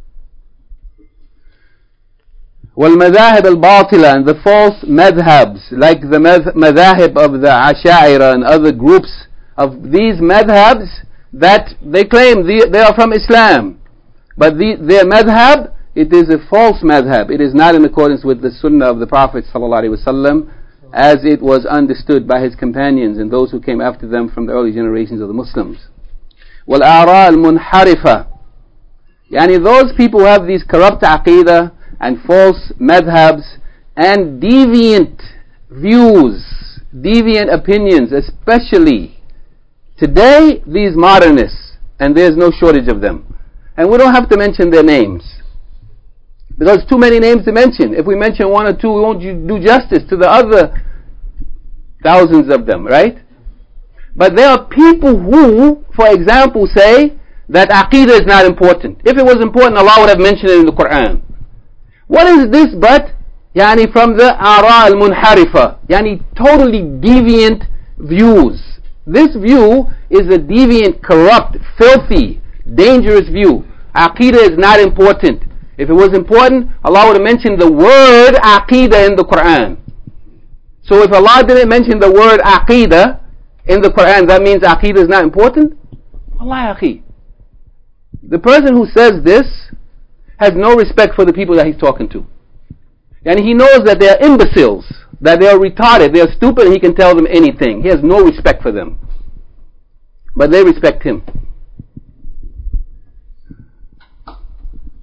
Speaker 1: وَالْمَذَاهِبَ الْبَاطِلَةِ, and the false madhabs, like the madhahib of the Asha'ira and other groups of these madhabs that they claim they are from Islam. But their madhab, it is a false madhab. It is not in accordance with the sunnah of the Prophet ﷺ as it was understood by his companions and those who came after them from the early generations of the Muslims. وَالْآرَاء الْمُنْحَرِفَةِ, those people who have these corrupt aqidah and false madhabs and deviant views, deviant opinions, especially today, these modernists, and there's no shortage of them. And we don't have to mention their names, because too many names to mention. If we mention one or two, we won't do justice to the other thousands of them, right? But there are people who, for example, say that aqidah is not important. If it was important, Allah would have mentioned it in the Quran. What is this but from the ara al-munharifa, totally deviant views. This view is a deviant, corrupt, filthy, dangerous view. Aqidah is not important. If it was important, Allah would have mentioned the word aqidah in the Quran. So if Allah didn't mention the word aqidah in the Quran, that means aqidah is not important? Allah akhi. The person who says this has no respect for the people that he's talking to. And he knows that they are imbeciles, that they are retarded, they are stupid, and he can tell them anything. He has no respect for them. But they respect him.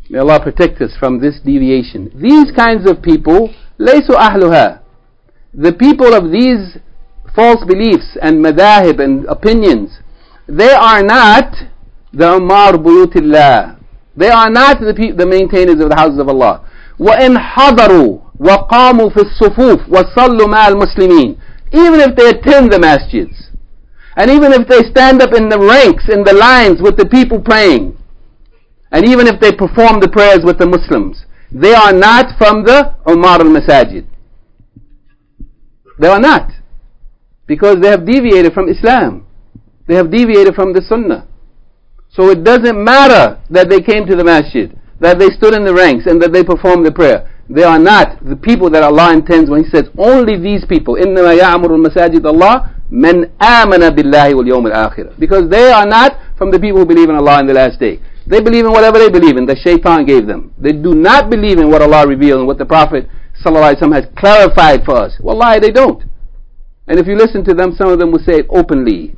Speaker 1: May Allah protect us from this deviation. These kinds of people, لَيْسُوا أَهْلُهَا. The people of these false beliefs and madahib and opinions, they are not the Ummar Buyutillah. They are not the maintainers of the houses of Allah. وَإِنْ حَضَرُوا وَقَامُوا فِي الصُّفُوفِ وَصَلُّوا مَعَ الْمُسْلِمِينَ. Even if they attend the masjids, and even if they stand up in the ranks, in the lines with the people praying, and even if they perform the prayers with the Muslims, they are not from the Ummar al-Masajid. They are not. Because they have deviated from Islam. They have deviated from the Sunnah. So it doesn't matter that they came to the masjid, that they stood in the ranks, and that they performed the prayer. They are not the people that Allah intends when He says only these people. إِنَّمَا يَعْمُرُ الْمَسَاجِدَ اللَّهِ مَنْ آمَنَ بِاللَّهِ وَالْيَوْمِ الْآخِرِ. Because they are not from the people who believe in Allah in the last day. They believe in whatever they believe in, that shaitan gave them. They do not believe in what Allah revealed and what the Prophet ﷺ has clarified for us. Wallahi, they don't. And if you listen to them, some of them will say it openly.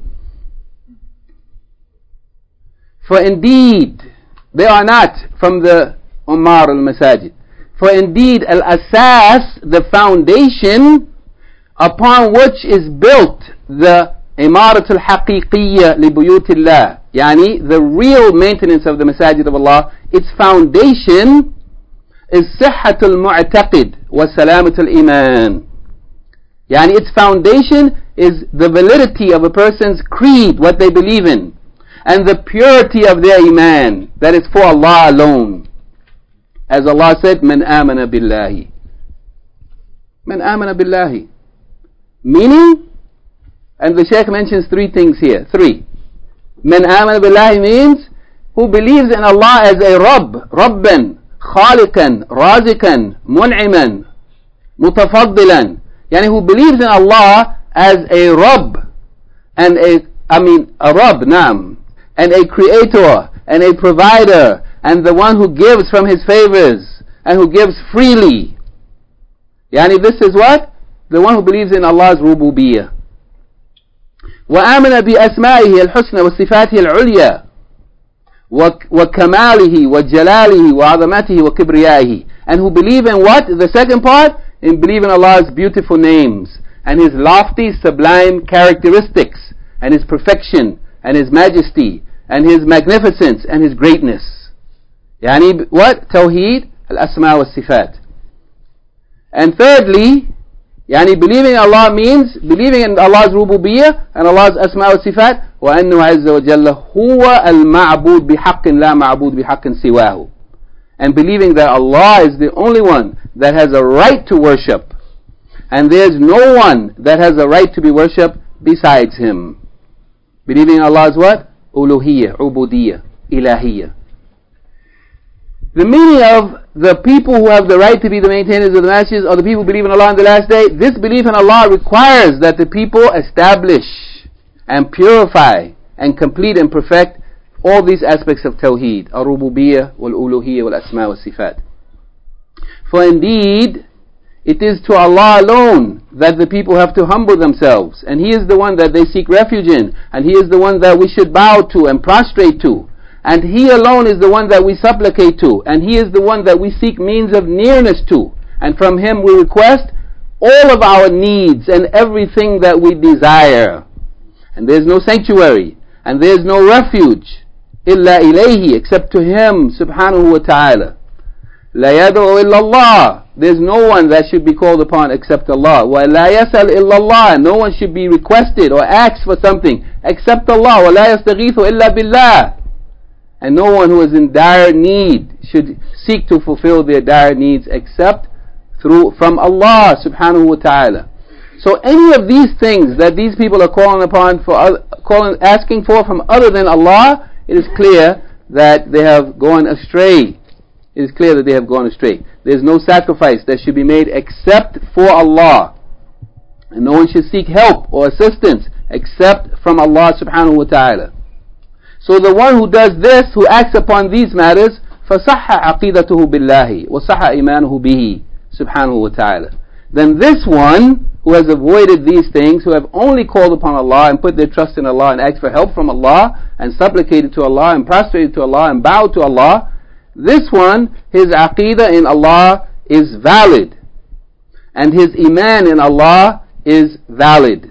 Speaker 1: For indeed, they are not from the Ummar al-Masajid. For indeed, al-asas, the foundation upon which is built the imarat al-haqiqiyya li buyutillah, yani the real maintenance of the masajid of Allah, its foundation is sihhat al-mu'taqid wa salamat al-iman. Yani its foundation is the validity of a person's creed, what they believe in, and the purity of their iman, that is for Allah alone. As Allah said, man amana billahi. Man amana billahi. Meaning, and the Shaykh mentions three things here. Three. Man amana billahi means who believes in Allah as a Rabb, Rabban, Khaliqan, Razikan, Mun'iman, Mutafaddilan. Yani who believes in Allah as a Rabb, and a Rabb, naam, and a creator, and a provider, and the one who gives from his favors, and who gives freely. Yani this is what? The one who believes in Allah's rububiyyah. وآمن بأسمائه الحسنى وصفاته العليا وكماله وجلاله وعظمته وكبريائه. And who believe in what? The second part? In believe in Allah's beautiful names, and His lofty, sublime characteristics, and His perfection, and His majesty, and His magnificence, and His greatness. Yani what? Tawheed, al-asma wa sifat. And thirdly, yani believing in Allah means believing in Allah's rububiyyah and Allah's asma wa sifat, wa annahu azza wa jalla huwa al-ma'bud bihaqqin la ma'bud bihaqqin siwahu. And believing that Allah is the only one that has a right to worship, and there's no one that has a right to be worshipped besides Him. Believing in Allah's what? Uluhiyyah, ubudiyyah, ilahiyyah. The meaning of the people who have the right to be the maintainers of the masjids, or the people who believe in Allah on the last day, this belief in Allah requires that the people establish and purify and complete and perfect all these aspects of Tawheed, al-rububiyyah, wal-uluhiyyah, wal-asma wal-sifat. For indeed, it is to Allah alone that the people have to humble themselves, and He is the one that they seek refuge in, and He is the one that we should bow to and prostrate to, and He alone is the one that we supplicate to, and He is the one that we seek means of nearness to, and from Him we request all of our needs and everything that we desire. And there is no sanctuary, and there is no refuge illa ilayhi, except to Him subhanahu wa ta'ala. La yad'u illa Allah. There's no one that should be called upon except Allah. Wa la yas'al illa Allah. No one should be requested or asked for something except Allah. Wa la yastaghithu illa billah. And no one who is in dire need should seek to fulfill their dire needs except from Allah subhanahu wa ta'ala. So any of these things that these people are calling upon asking for from other than Allah, it is clear that they have gone astray. It is clear that they have gone astray. There is no sacrifice that should be made except for Allah. And no one should seek help or assistance except from Allah subhanahu wa ta'ala. So the one who does this, who acts upon these matters, فَصَحَّ عَقِيدَتُهُ بِاللَّهِ وَصَحَّ إِيمَانُهُ بِهِ subhanahu wa ta'ala. Then this one who has avoided these things, who have only called upon Allah and put their trust in Allah and asked for help from Allah and supplicated to Allah and prostrated to Allah and bowed to Allah,
Speaker 2: This one, his aqeedah in Allah is valid, and his iman in Allah is valid.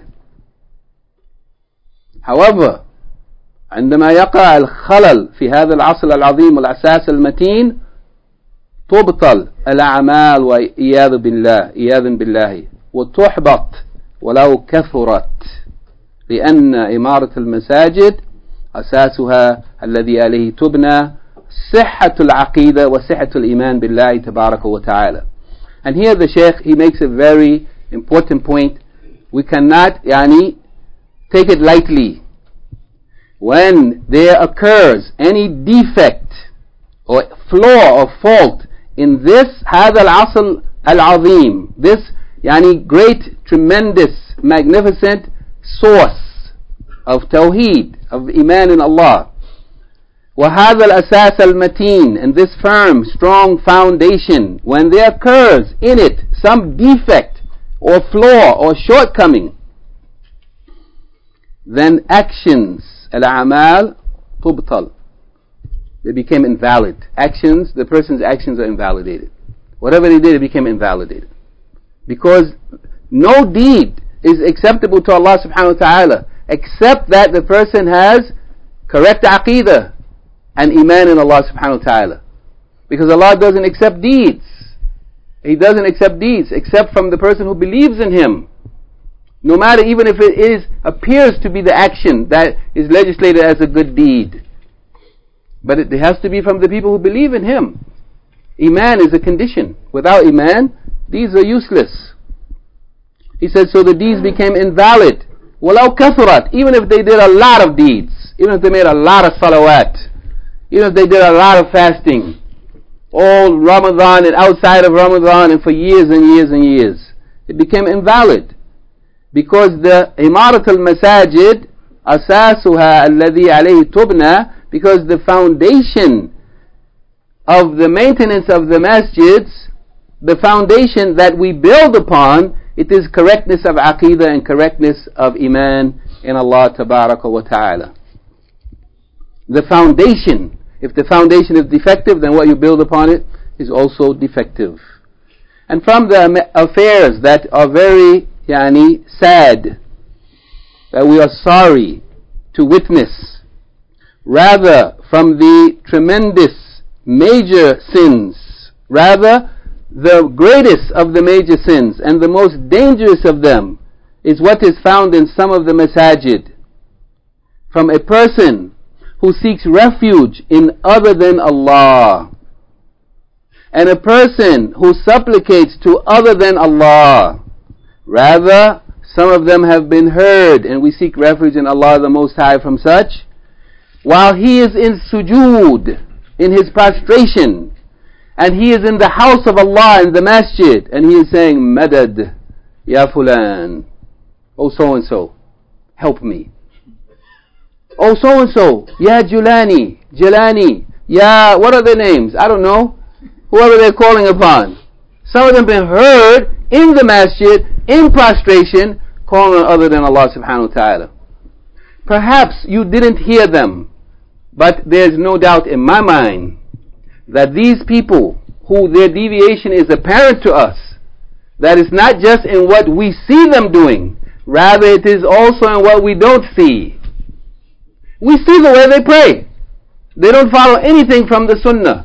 Speaker 2: However, عندما يقع الخلل في هذا الأصل العظيم والأساس المتين تبطل الأعمال وإياذ بالله وتحبط ولو كثرت، لأن إمارة المساجد أساسها الذي عليه تبنى صحة العقيدة وصحة الإيمان بالله تبارك وتعالى. And here the Shaykh, he makes a very important point. We cannot take it lightly. When there occurs any defect or flaw or fault in this هذا الأصل العظيم, this great, tremendous, magnificent source of Tawheed, of Iman in Allah, وهذا الأساس المتين, and this firm, strong foundation, when there occurs in it some defect or flaw or shortcoming, then actions, الأعمال تبطل, they became invalid. Actions, the person's actions are invalidated. Whatever they did, it became invalidated. Because no deed is acceptable to Allah subhanahu wa ta'ala except that the person has correct aqeedah and iman in Allah subhanahu wa ta'ala. Because Allah doesn't accept deeds. He doesn't accept deeds except from the person who believes in Him. No matter, even if it appears to be the action that is legislated as a good deed. But it has to be from the people who believe in Him. Iman is a condition. Without Iman, deeds are useless. He said, so the deeds became invalid. وَلَوْ كَثُرَتْ, even if they did a lot of deeds, even if they made a lot of salawat, even if they did a lot of fasting, all Ramadan and outside of Ramadan and for years and years and years, it became invalid. Because the imarat al-masajid asasuha alladhi alayhi tubna, because the foundation of the maintenance of the masjids, the foundation that we build upon, it is correctness of aqeedah and correctness of iman in Allah tabaraka wa ta'ala. The foundation, if the foundation is defective, then what you build upon it is also defective. And from the affairs that are very sad, that we are sorry to witness, rather from the tremendous major sins, rather the greatest of the major sins and the most dangerous of them is what is found in some of the masajid, from a person who seeks refuge in other than Allah, and a person who supplicates to other than Allah. Rather, some of them have been heard, and we seek refuge in Allah the Most High from such, while he is in sujood, in his prostration, and he is in the house of Allah in the masjid, and he is saying, Madad, Ya Fulan, oh so and so, help me. Oh so and so, Ya Julani, Ya, what are their names? I don't know. Whoever they're calling upon. Some of them been heard in the masjid, in prostration, calling on other than Allah subhanahu wa ta'ala. Perhaps you didn't hear them, but there's no doubt in my mind that these people who their deviation is apparent to us, that it's not just in what we see them doing, rather it is also in what we don't see. We see the way they pray. They don't follow anything from the sunnah.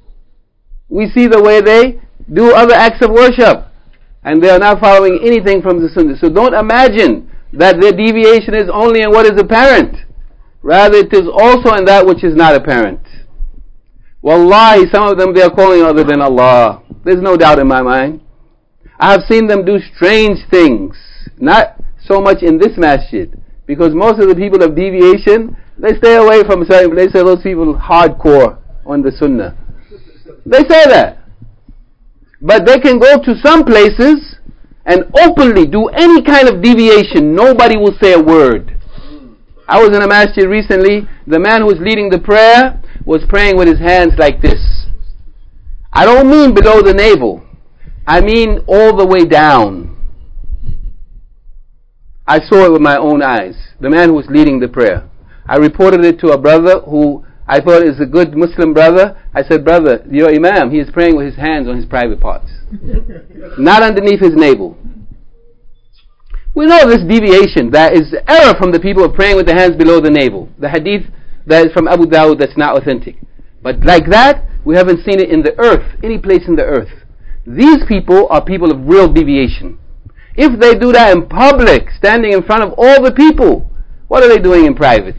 Speaker 2: We see the way they do other acts of worship, and they are not following anything from the sunnah. So don't imagine that their deviation is only in what is apparent. Rather it is also in that which is not apparent. Wallahi, some of them they are calling other than Allah. There's no doubt in my mind. I have seen them do strange things. Not so much in this masjid, because most of the people of deviation, they stay away from certain places. Those people hardcore on the sunnah. They say that. But they can go to some places and openly do any kind of deviation. Nobody will say a word. I was in a masjid recently. The man who was leading the prayer was praying with his hands like this. I don't mean below the navel. I mean all the way down. I saw it with my own eyes. The man who was leading the prayer. I reported it to a brother who I thought it's a good Muslim brother. I said, brother, your imam, he is praying with his hands on his private parts. Not underneath his navel. We know this deviation, that is error from the people of praying with the hands below the navel. The hadith that is from Abu Dawud, that's not authentic. But like that, we haven't seen it in the earth, any place in the earth. These people are people of real deviation. If they do that in public, standing in front of all the people, what are they doing in private?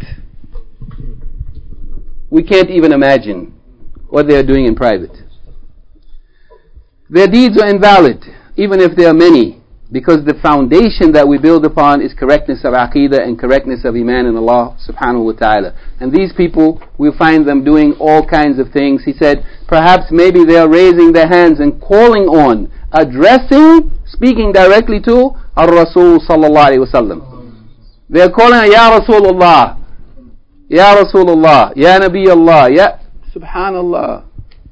Speaker 2: We can't even imagine what they are doing in private. Their deeds are invalid, even if there are many, because the foundation that we build upon is correctness of aqeedah and correctness of iman in Allah subhanahu wa ta'ala. And these people, we find them doing all kinds of things. He said, perhaps maybe they are raising their hands and calling on, addressing, speaking directly to Ar-Rasul sallallahu alayhi wa sallam. They are calling, Ya Rasulullah, Ya Rasulullah, Ya Nabi Allah, Ya Subhanallah.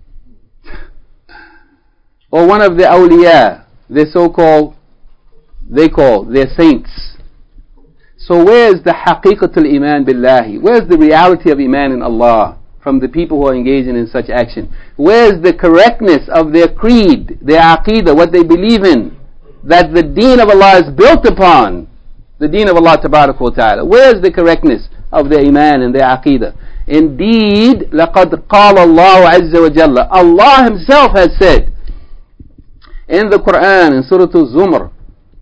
Speaker 2: Or one of the awliya, they call their saints. So where is the haqiqatul iman billahi? Where is the reality of iman in Allah from the people who are engaging in such action? Where is the correctness of their creed, their aqeedah, what they believe in, that the deen of Allah is built upon, the deen of Allah tabarak wa ta'ala? Where is the correctness of their iman and their aqeedah? Indeed, لَقَدْ قَالَ اللَّهُ عَزَّ وَجَلَّ, Allah Himself has said in the Quran, in Surah Al-Zumar,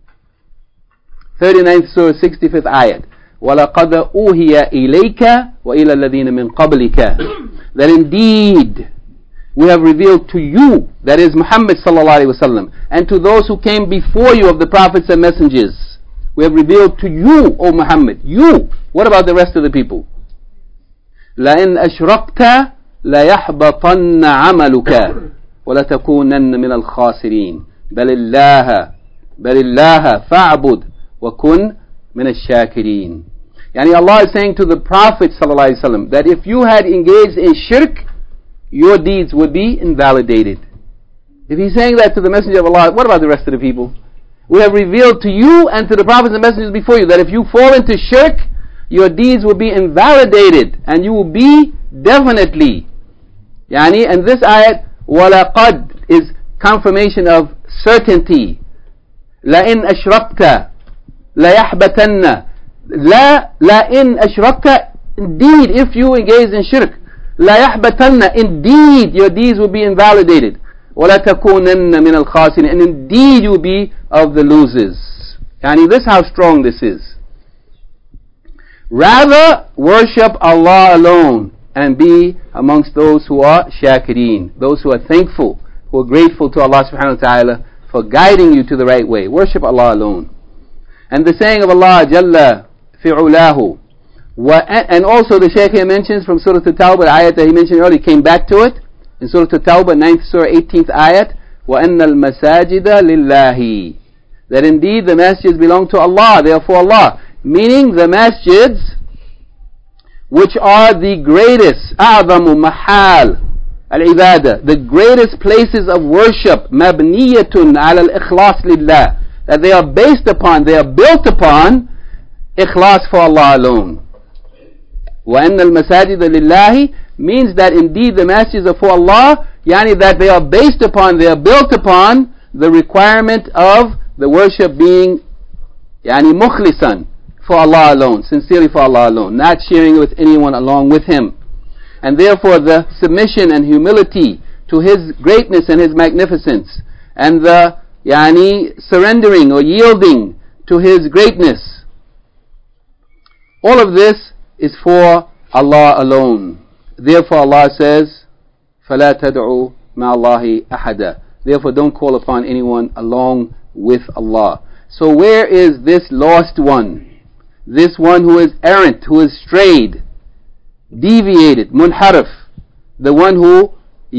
Speaker 2: 39th Surah, 65th ayat, وَلَقَدْ أُوهِيَ إِلَيْكَ وَإِلَى الَّذِينَ مِنْ قَبْلِكَ, that indeed we have revealed to you, that is Muhammad sallallahu alaihi wasallam, and to those who came before you of the prophets and messengers, we have revealed to you, O Muhammad, you. What about the rest of the people? لَإِنْ أَشْرَقْتَ لَيَحْبَطَنَّ عَمَلُكَ وَلَتَكُونَنَّ مِنَ الْخَاسِرِينَ بَلِ اللَّهَ فَاعْبُدْ وَكُنْ مِنَ الشَّاكِرِينَ. Yani Allah is saying to the Prophet ﷺ that if you had engaged in shirk, your deeds would be invalidated. If He's saying that to the Messenger of Allah, what about the rest of the people? We have revealed to you and to the prophets and messengers before you that if you fall into shirk, your deeds will be invalidated and you will be definitely. And this ayat, وَلَقَدْ, is confirmation of certainty. لَإِنْ أَشْرَقْتَ لَيَحْبَتَنَّ لَإِنْ أَشْرَقْتَ, indeed, if you engage in shirk, لَيَحْبَتَنَّ, indeed, your deeds will be invalidated. وَلَتَكُونَنَّ مِنَ الْخَاسِرِينَ, and indeed you will be of the losers. This how strong this is. Rather, worship Allah alone and be amongst those who are shakireen, those who are thankful, who are grateful to Allah subhanahu wa ta'ala for guiding you to the right way. Worship Allah alone. And the saying of Allah Jalla fi'ulahu, and also the Shaykh here mentions from Surah At-Tawbah, the ayat that he mentioned earlier, came back to it in Surah At-Tawbah, 9th Surah, 18th ayat, وَأَنَّ الْمَسَاجِدَ لِلَّهِ, that indeed the masjids belong to Allah, therefore Allah, meaning the masjids which are the greatest, أعظم محال العبادة, the greatest places of worship, مبنية على الإخلاص لله, that they are based upon, they are built upon ikhlas for Allah alone. وَأَنَّ الْمَسَاجِدَ لِلَّهِ means that indeed the masjids are for Allah, that they are based upon, they are built upon the requirement of the worship being mukhlisan, for Allah alone, sincerely for Allah alone, not sharing it with anyone along with Him. And therefore the submission and humility to His greatness and His magnificence, and the surrendering or yielding to His greatness, all of this is for Allah alone. Therefore Allah says, فَلَا تَدْعُوا مَعَ اللَّهِ أَحَدًا, therefore don't call upon anyone along with Allah. So where is this lost one? This one who is errant, who is strayed, deviated, munharif, the one who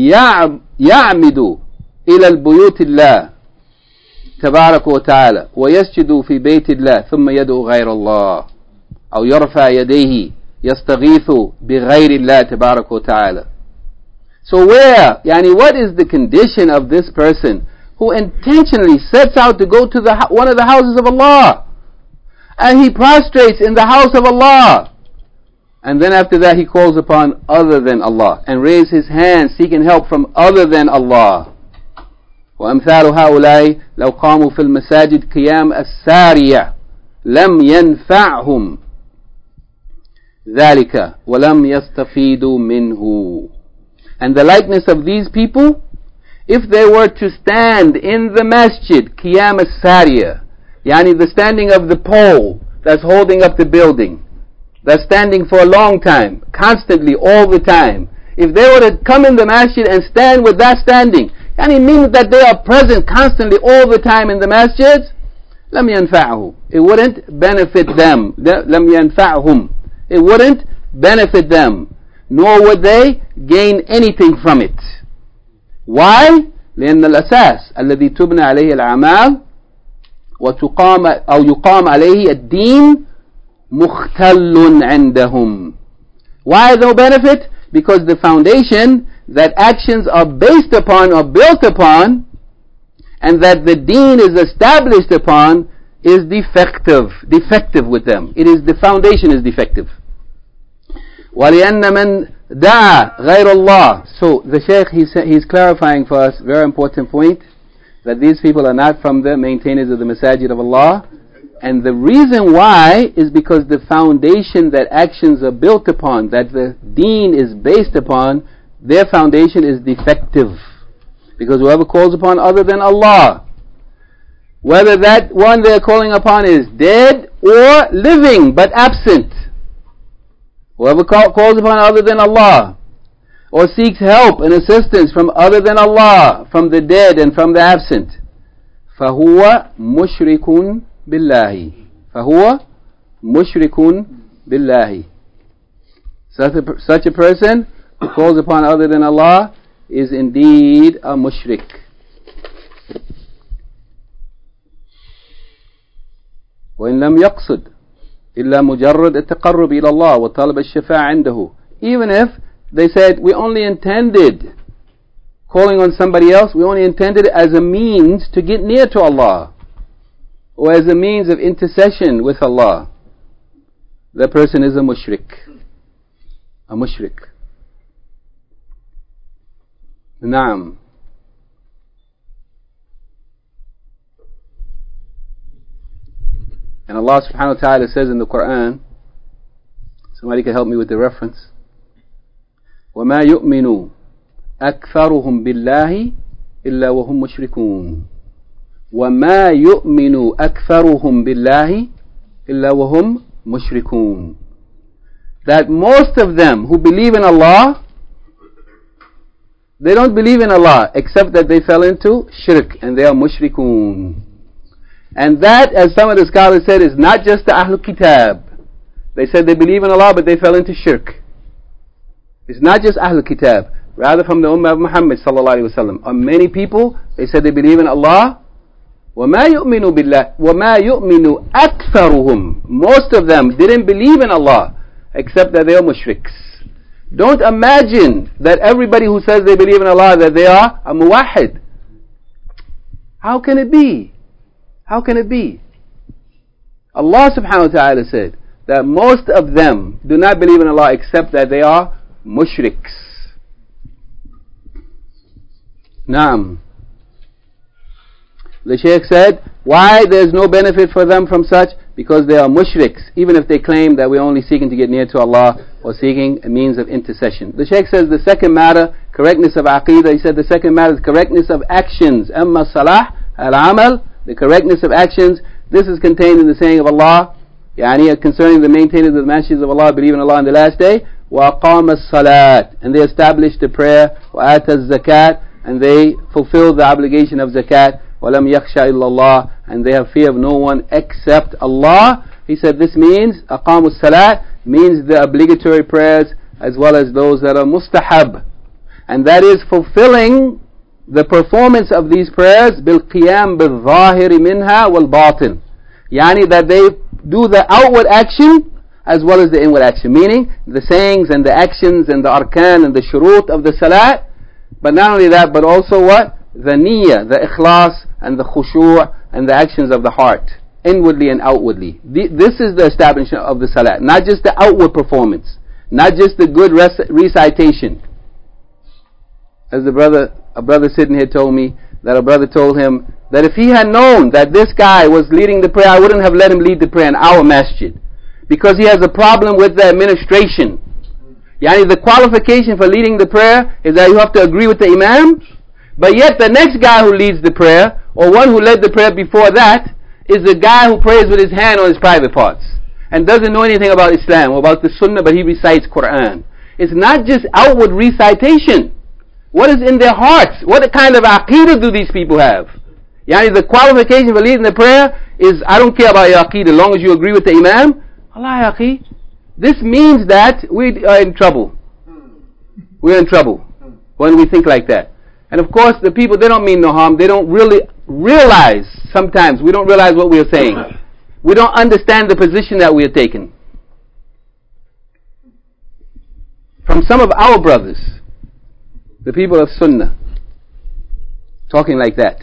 Speaker 2: يعمد إلى البيوت الله تبارك وتعالى ويسجد في بيت الله ثم يدعو غير الله أو يرفع يديه يستغيث بغير الله تبارك وتعالى. So where, what is the condition of this person who intentionally sets out to go to one of the houses of Allah, and he prostrates in the house of Allah,
Speaker 1: and then after that he calls upon other than Allah and raises his hand seeking help from other than Allah. وأمثال هؤلاء لو قاموا في المساجد قيام السارية لم ينفعهم ذلك ولم يستفيدوا منه. And the likeness of these people, if they were to stand in the masjid, qiyam as-sariya, yani the standing of the pole that's holding up the building, that's standing for a long time, constantly, all the time. If they were to come in the masjid and stand with that standing, yani meaning that they are present constantly all the time in the masjids, لم ينفعه. It wouldn't benefit them. لم ينفعهم. It wouldn't benefit them, nor would they gain anything from it. Why? لأن الأساس الذي تبنى عليه الأعمال وتقام أو يقام عليه الدين مختل عندهم. Why no benefit? Because the foundation that actions are based upon or built upon and that the deen is established upon is defective with them. It is the foundation is defective. وَلِأَنَّ مَنْ دَعَى غَيْرَ اللَّهِ. So the Shaykh he's clarifying for us, very important point, that these people are not from the maintainers of the Masajid of Allah. And the reason why is because the foundation that actions are built upon, that the deen is based upon, their foundation is defective. Because whoever calls upon other than Allah, whether that one they're calling upon is dead or living but absent, whoever calls upon other than Allah, or seeks help and assistance from other than Allah, from the dead and from the absent, فَهُوَ مُشْرِكٌ بِاللَّهِ. فَهُوَ مُشْرِكٌ بِاللَّهِ. Such a person who calls upon other than Allah is indeed a mushrik. وإن لم يقصد إلا مجرد التقرب إلى الله وطلب الشفاعة عنده. Even if they said we only intended calling on somebody else, we only intended it as a means to get near to Allah or as a means of intercession with Allah, that person is a mushrik. A mushrik. Naam. And Allah subhanahu wa ta'ala says in the Quran, somebody can help me with the reference, وَمَا يُؤْمِنُ أَكْثَرُهُمْ بِاللَّهِ إِلَّا وَهُمْ مُشْرِكُونَ. وَمَا يُؤْمِنُ أَكْثَرُهُمْ بِاللَّهِ إِلَّا وَهُمْ مُشْرِكُونَ. That most of them who believe in Allah, they don't believe in Allah except that they fell into shirk and they are mushrikun. And that, as some of the scholars said, is not just the Ahlul Kitab. They said they believe in Allah but they fell into shirk. It's not just Ahlul Kitab, rather from the Ummah of Muhammad sallallahu alaihi wasallam. On many people, they said they believe in Allah. وَمَا يُؤْمِنُ بِاللَّهِ وَمَا يُؤْمِنُ أَكْثَرُهُم. Most of them didn't believe in Allah except that they are mushriks. Don't imagine that everybody who says they believe in Allah, that they are a muwahid. How can it be? How can it be? Allah subhanahu wa ta'ala said that most of them do not believe in Allah except that they are mushriks. Naam. The Shaykh said, why there's no benefit for them from such? Because they are mushriks, even if they claim that we're only seeking to get near to Allah or seeking a means of intercession. The Shaykh says the second matter, correctness of aqeedah. He said the second matter is correctness of actions. Amma salah al-amal, the correctness of actions. This is contained in the saying of Allah, concerning the maintainers of the masjids of Allah, believe in Allah on the last day. وَأَقَامَ الصَّلَاةِ, and they established the prayer. وَآتَ الزَّكَاةِ, and they fulfilled the obligation of zakat. وَلَمْ يَخْشَ إِلَّا اللَّهِ, and they have fear of no one except Allah. He said this means, أَقَامُ الصَّلَاةِ, means the obligatory prayers as well as those that are mustahab. And that is fulfilling the performance of these prayers بالقيام بالظاهر منها والباطن. That they do the outward action as well as the inward action, meaning the sayings and the actions and the arkan and the shurut of the salat. But not only that, but also what? The niyyah, the ikhlas and the khushu' and the actions of the heart, inwardly and outwardly. This is the establishment of the salat, not just the outward performance,
Speaker 2: not just the good recitation. As a brother sitting here told me that a brother told him that if he had known that this guy was leading the prayer, I wouldn't have let him lead the prayer in our masjid, because he has a problem with the administration. Yani the qualification for leading the prayer is that you have to agree with the imam, but yet the next guy who leads the prayer, or one who led the prayer before that, is the guy who prays with his hand on his private parts and doesn't know anything about Islam or about the Sunnah, but he recites Quran. It's not just outward recitation. What is in their hearts? What kind of aqeedah do these people have? Yani the qualification for leading the prayer is, I don't care about your aqeedah, as long as you agree with the imam. Allah ya akhi, this means that we are in trouble. We're in trouble when we think like that. And of course the people, they don't mean no harm. They don't really realize, sometimes we don't realize what we are saying. We don't understand the position that we are taking. From some of our brothers, the people of Sunnah, talking like that.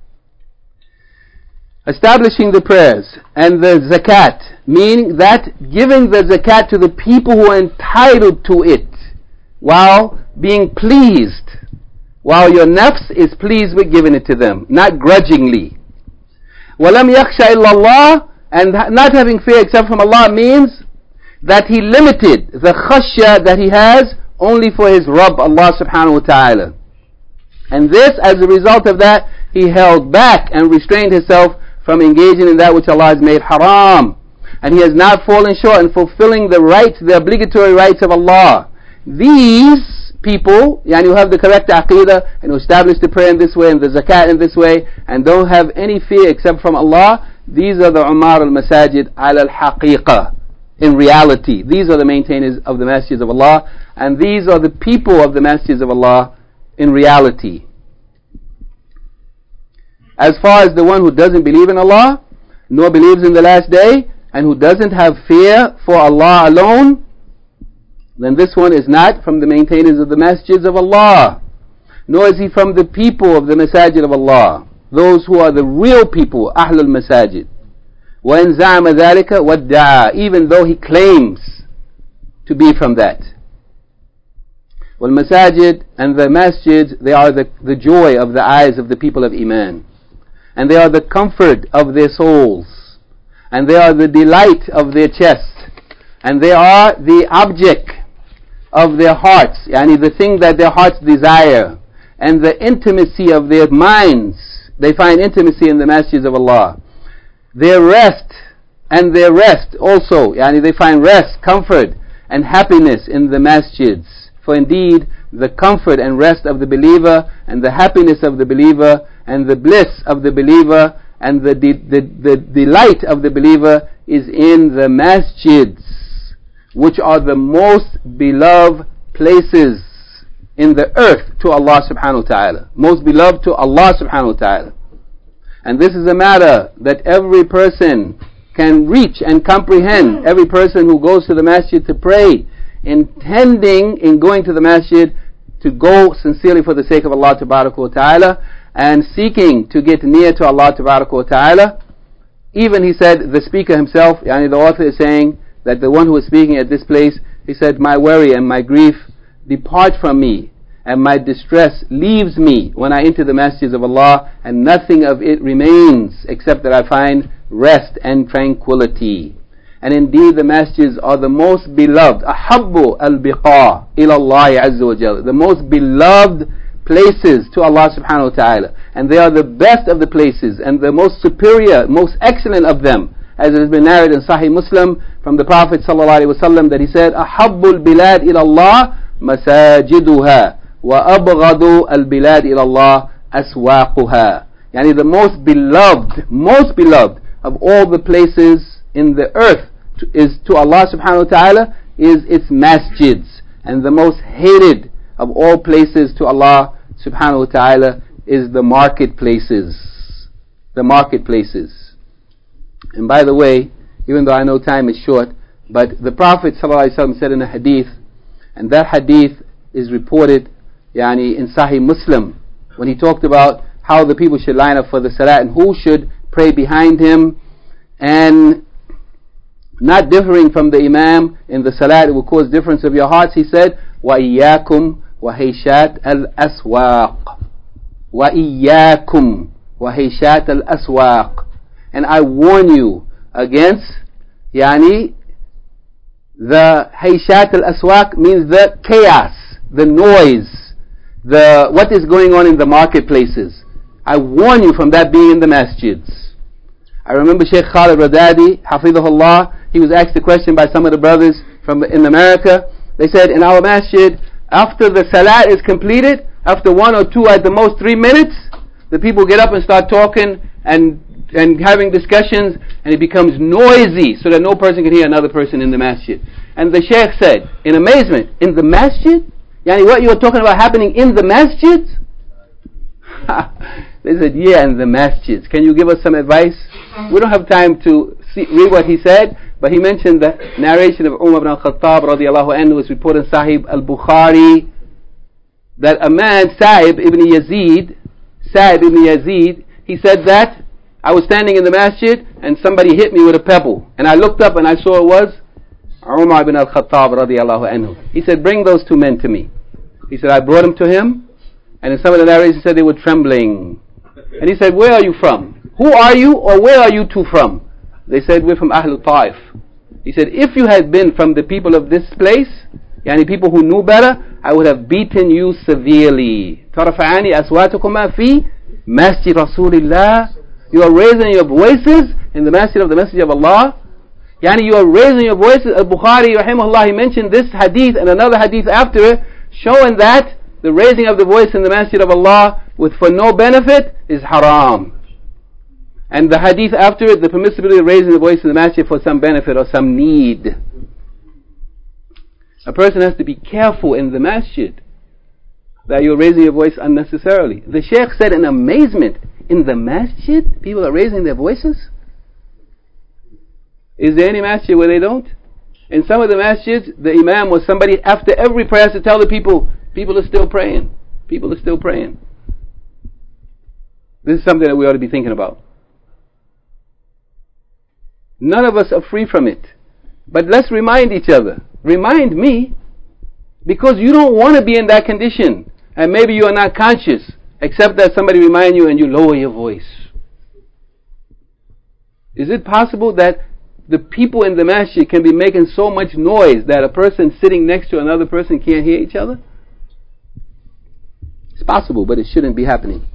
Speaker 2: Establishing the prayers and the zakat, meaning that giving the zakat to the people who are entitled to it, while being pleased, while your nafs is pleased with giving it to them, not grudgingly. وَلَمْ يَخْشَ إِلَّا اللَّهِ, and not having fear except from Allah means that he limited the khashya that he has only for his Rabb, Allah subhanahu wa ta'ala. And this, as a result of that, he held back and restrained himself from engaging in that which Allah has made haram. And he has not fallen short in fulfilling the rights, the obligatory rights of Allah. These people, who have the correct aqidah and who establish the prayer in this way and the zakat in this way and don't have any fear except from Allah, these are the Umar al-Masajid al-Haqiqah. In reality, these are the maintainers of the masjids of Allah, and these are the people of the masjids of Allah in reality. As far as the one who doesn't believe in Allah, nor believes in the last day, and who doesn't have fear for Allah alone, then this one is not from the maintainers of the masjids of Allah, nor is he from the people of the masajid of Allah, those who are the real people, Ahlul Masajid. وَإِنْ زَعَمَ ذَلِكَ وَادَّعَى, even though he claims to be from that. Masajid and the masjids, they are the joy of the eyes of the people of Iman, and they are the comfort of their souls, and they are the delight of their chests, and they are the object of their hearts, the thing that their hearts desire, and the intimacy of their minds. They find intimacy in the masjids of Allah. Their rest also, they find rest, comfort and happiness in the masjids. For indeed, the comfort and rest of the believer, and the happiness of the believer, and the bliss of the believer, and the delight of the believer is in the masjids, which are the most beloved places in the earth to Allah subhanahu wa ta'ala. Most beloved to Allah subhanahu wa ta'ala. And this is a matter that every person can reach and comprehend. Every person who goes to the masjid to pray, intending in going to the masjid to go sincerely for the sake of Allah tabaraka wa ta'ala, and seeking to get near to Allah tabaraka wa ta'ala. Even he said, the speaker himself, the author is saying that the one who is speaking at this place, he said, my worry and my grief depart from me, and my distress leaves me when I enter the masjids of Allah, and nothing of it remains except that I find rest and tranquility. And indeed the masjids are the most beloved, ahabbu al-biqa ila Allah azza wa jalla, the most beloved places to Allah subhanahu wa ta'ala, and they are the best of the places and the most superior, most excellent of them, as it has been narrated in Sahih Muslim from the Prophet sallallahu alaihi wasallam that he said, ahabbu al-bilad ila Allah masajiduha wa abghadu al-bilad ila Allah aswaquha. The most beloved of all the places in the earth is to Allah subhanahu wa ta'ala is its masjids, and the most hated of all places to Allah subhanahu wa ta'ala is the marketplaces. The marketplaces. And by the way, even though I know time is short, but the Prophet sallallahu alaihi wasallam said in a hadith, and that hadith is reported in Sahih Muslim, when he talked about how the people should line up for the salat and who should pray behind him. And
Speaker 1: not differing from the Imam in the Salat, it will cause difference of your hearts. He said, وَإِيَّاكُمْ وَهَيْشَاتَ الْأَسْوَاقِ وَإِيَّاكُمْ وَهَيْشَاتَ الْأَسْوَاقِ. And I warn you against, the Hayshat al-Aswaq means the chaos, the noise, what is going on in the marketplaces. I warn you from that being in the masjids. I remember Sheikh Khalid Radadi, Hafidhullah, he was asked a question by some of the brothers in America. They said, in our masjid, after the salat is completed, after 1 or 2, at the most 3 minutes, the people get up and start talking and having discussions, and it becomes noisy so that no person can hear another person in the masjid. And the Sheikh said, in amazement, in the masjid? What you were talking about happening in the masjids? They said, yeah, in the masjids. Can you give us some advice? We don't have time to read what he said, but he mentioned the narration of Umar ibn al-Khattab radiallahu anhu, was reported in Sahih al-Bukhari, that a man, Sa'ib ibn Yazid, he said that I was standing in the masjid and somebody hit me with a pebble, and I looked up and I saw it was Umar ibn al-Khattab radiallahu anhu. He said, bring those 2 men to me. He said, I brought them to him, and in some of the narrations said they were trembling. And he said, where are you from? Who are you, or where are you two from? They said, we're from Ahlul Taif. He said, if you had been from the people of this place, people who knew better, I would have beaten you severely. ترفعان أصواتكما في مسجد رسول الله. You are raising your voices in the masjid of the Messenger of Allah. You are raising your voices. Al-Bukhari rahimahullah, he mentioned this hadith and another hadith after it, showing that the raising of the voice in the masjid of Allah for no benefit is haram. And the hadith after it, the permissibility of raising the voice in the masjid for some benefit or some need. A person has to be careful in the masjid that you're raising your voice unnecessarily. The Shaykh said in amazement, in the masjid, people are raising their voices? Is there any masjid where they don't? In some of the masjids, the imam was somebody, after every prayer, has to tell the people are still praying. People are still praying. This is something that we ought to be thinking about. None of us are free from it. But let's remind each other. Remind me, because you don't want to be in that condition. And maybe you are not conscious, except that somebody remind you and you lower your voice. Is it possible that the people in the masjid can be making so much noise that a person sitting next to another person can't hear each other? It's possible, but it shouldn't be happening.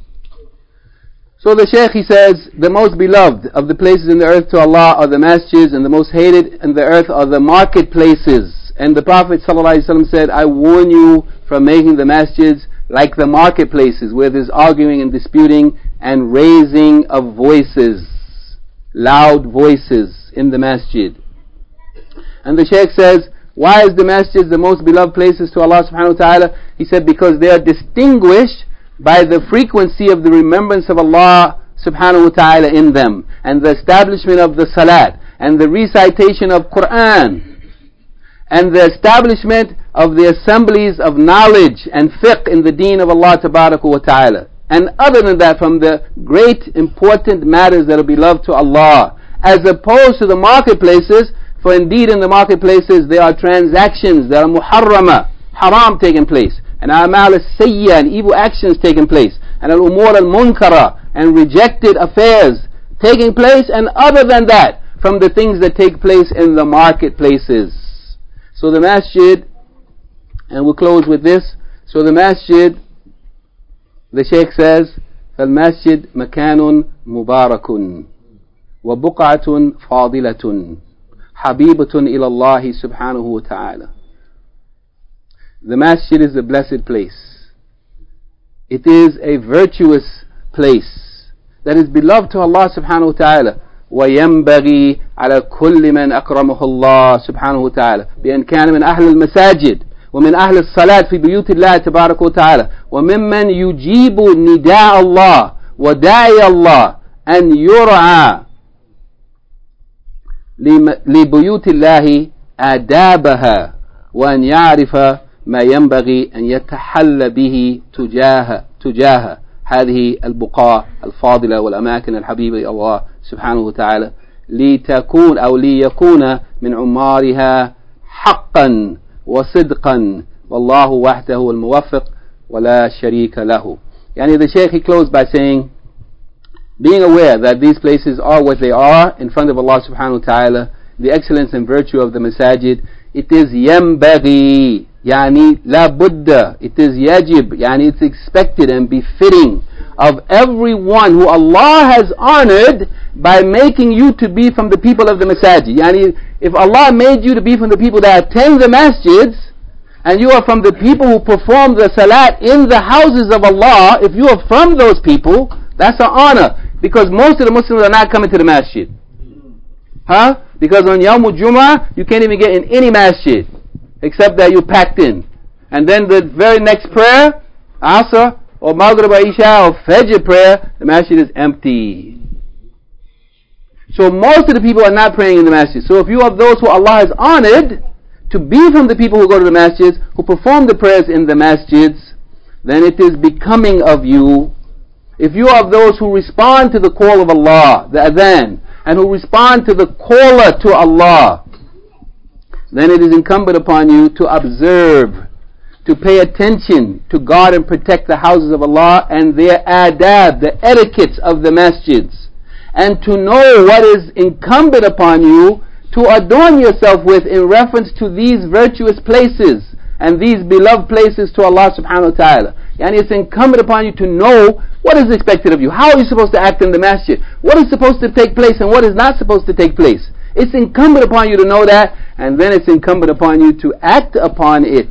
Speaker 1: So the Shaykh, he says, the most beloved of the places in the earth to Allah are the masjids, and the most hated in the earth are the marketplaces. And the Prophet ﷺ said, I warn you from making the masjids like the marketplaces, where there's arguing and disputing and raising of voices, loud voices in the masjid. And the Shaykh says, why is the masjid the most beloved places to Allah subhanahu wa ta'ala? He said, because they are distinguished by the frequency of the remembrance of Allah subhanahu wa ta'ala in them, and the establishment of the salat, and the recitation of Quran, and the establishment of the assemblies of knowledge and fiqh in the deen of Allah tabaraka wa ta'ala. And other than that, from the great important matters that are beloved to Allah, as opposed to the marketplaces, for indeed in the marketplaces there are transactions that are muharrama, haram taking place, and a'mal as-sayya, and evil actions taking place, and al-umur al-munkara, and rejected affairs taking place, and other than that, from the things that take place in the marketplaces. So the masjid, and we'll close with this, so the masjid, the Shaykh says, فالمسجد مكان مبارك وبقعة فاضلة حبيبة إلى الله سبحانه وتعالى. The masjid is a blessed place. It is a virtuous place that is beloved to Allah subhanahu wa ta'ala. وينبغي على كل من أكرمه الله سبحانه وتعالى بأن كان من أهل المساجد ومن أهل الصلاة في بيوت الله تبارك وتعالى وممن يجيب نداء الله وداعي الله أن يرعى لبيوت الله آدابها وأن يعرف ما ينبغي أن يتحلى به تجاه هذه البقاع الفاضلة والأماكن الحبيبة إلى الله سبحانه وتعالى. لتكون أو ليكون من عمارها حقا وصدقا والله وحده الموفق ولا شريك له. Yani the Shaykh, he closed by saying, being aware that these places are what they are in front of Allah subhanahu wa ta'ala, the excellence and virtue of the masajid, it is ينبغي, يعني لا budda, it is yajib, يعني it's expected and befitting of everyone who Allah has honored by making you to be from the people of the masajid. Yani if Allah made you to be from the people that attend the masjids, and you are from the people who perform the salat in the houses of Allah, if you are from those people, that's an honor. Because most of the Muslims are not coming to the masjid. Because on Yawmul Jum'ah, you can't even get in any masjid, except that you're packed in. And then the very next prayer, Asr, or Maghrib or Isha or Fajr prayer, the masjid is empty. So most of the people are not praying in the masjid. So if you are those who Allah has honored to be from the people who go to the masjids, who perform the prayers in the masjids, then it is becoming of you. If you are those who respond to the call of Allah, the adhan, and who respond to the caller to Allah, then it is incumbent upon you to observe, to pay attention to guard and protect the houses of Allah and their adab, the etiquettes of the masjids, and to know what is incumbent upon you to adorn yourself with in reference to these virtuous places and these beloved places to Allah subhanahu wa ta'ala. Yani it's incumbent upon you to know what is expected of you. How are you supposed to act in the masjid? What is supposed to take place and what is not supposed to take place? It's incumbent upon you to know that, and then it's incumbent upon you to act upon it,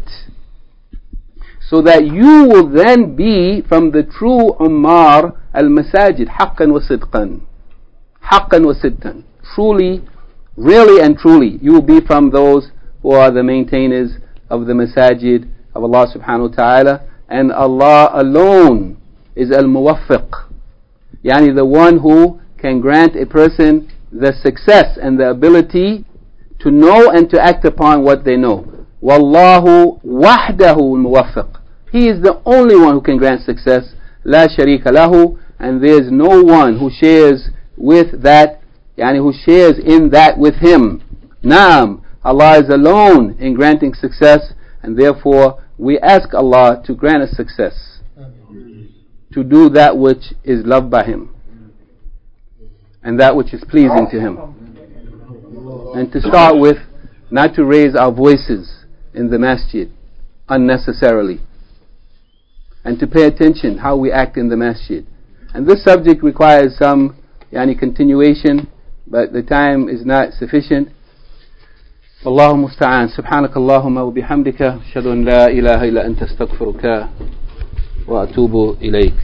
Speaker 1: so that you will then be from the true Ummar al-Masajid, haqqan wa sidqan. Haqqan wa sidqan. Truly, really and truly, you will be from those who are the maintainers of the Masajid of Allah subhanahu wa ta'ala. And Allah alone is al-Muwaffiq. Yani the one who can grant a person the success and the ability to know and to act upon what they know. Wallahu wahdahu al-Muwaffiq. He is the only one who can grant success. La sharika lahu. And there is no one who shares with that, yani who shares in that with him. Naam, Allah is alone in granting success, and therefore we ask Allah to grant us success, to do that which is loved by Him and that which is pleasing to Him, and to start with, not to raise our voices in the masjid unnecessarily, and to pay attention how we act in the masjid. And this subject requires some continuation, but the time is not sufficient. والله المستعان. سبحانك اللهم وبحمدك أشهد أن لا إله إلا أنت استغفرك وأتوب إليك.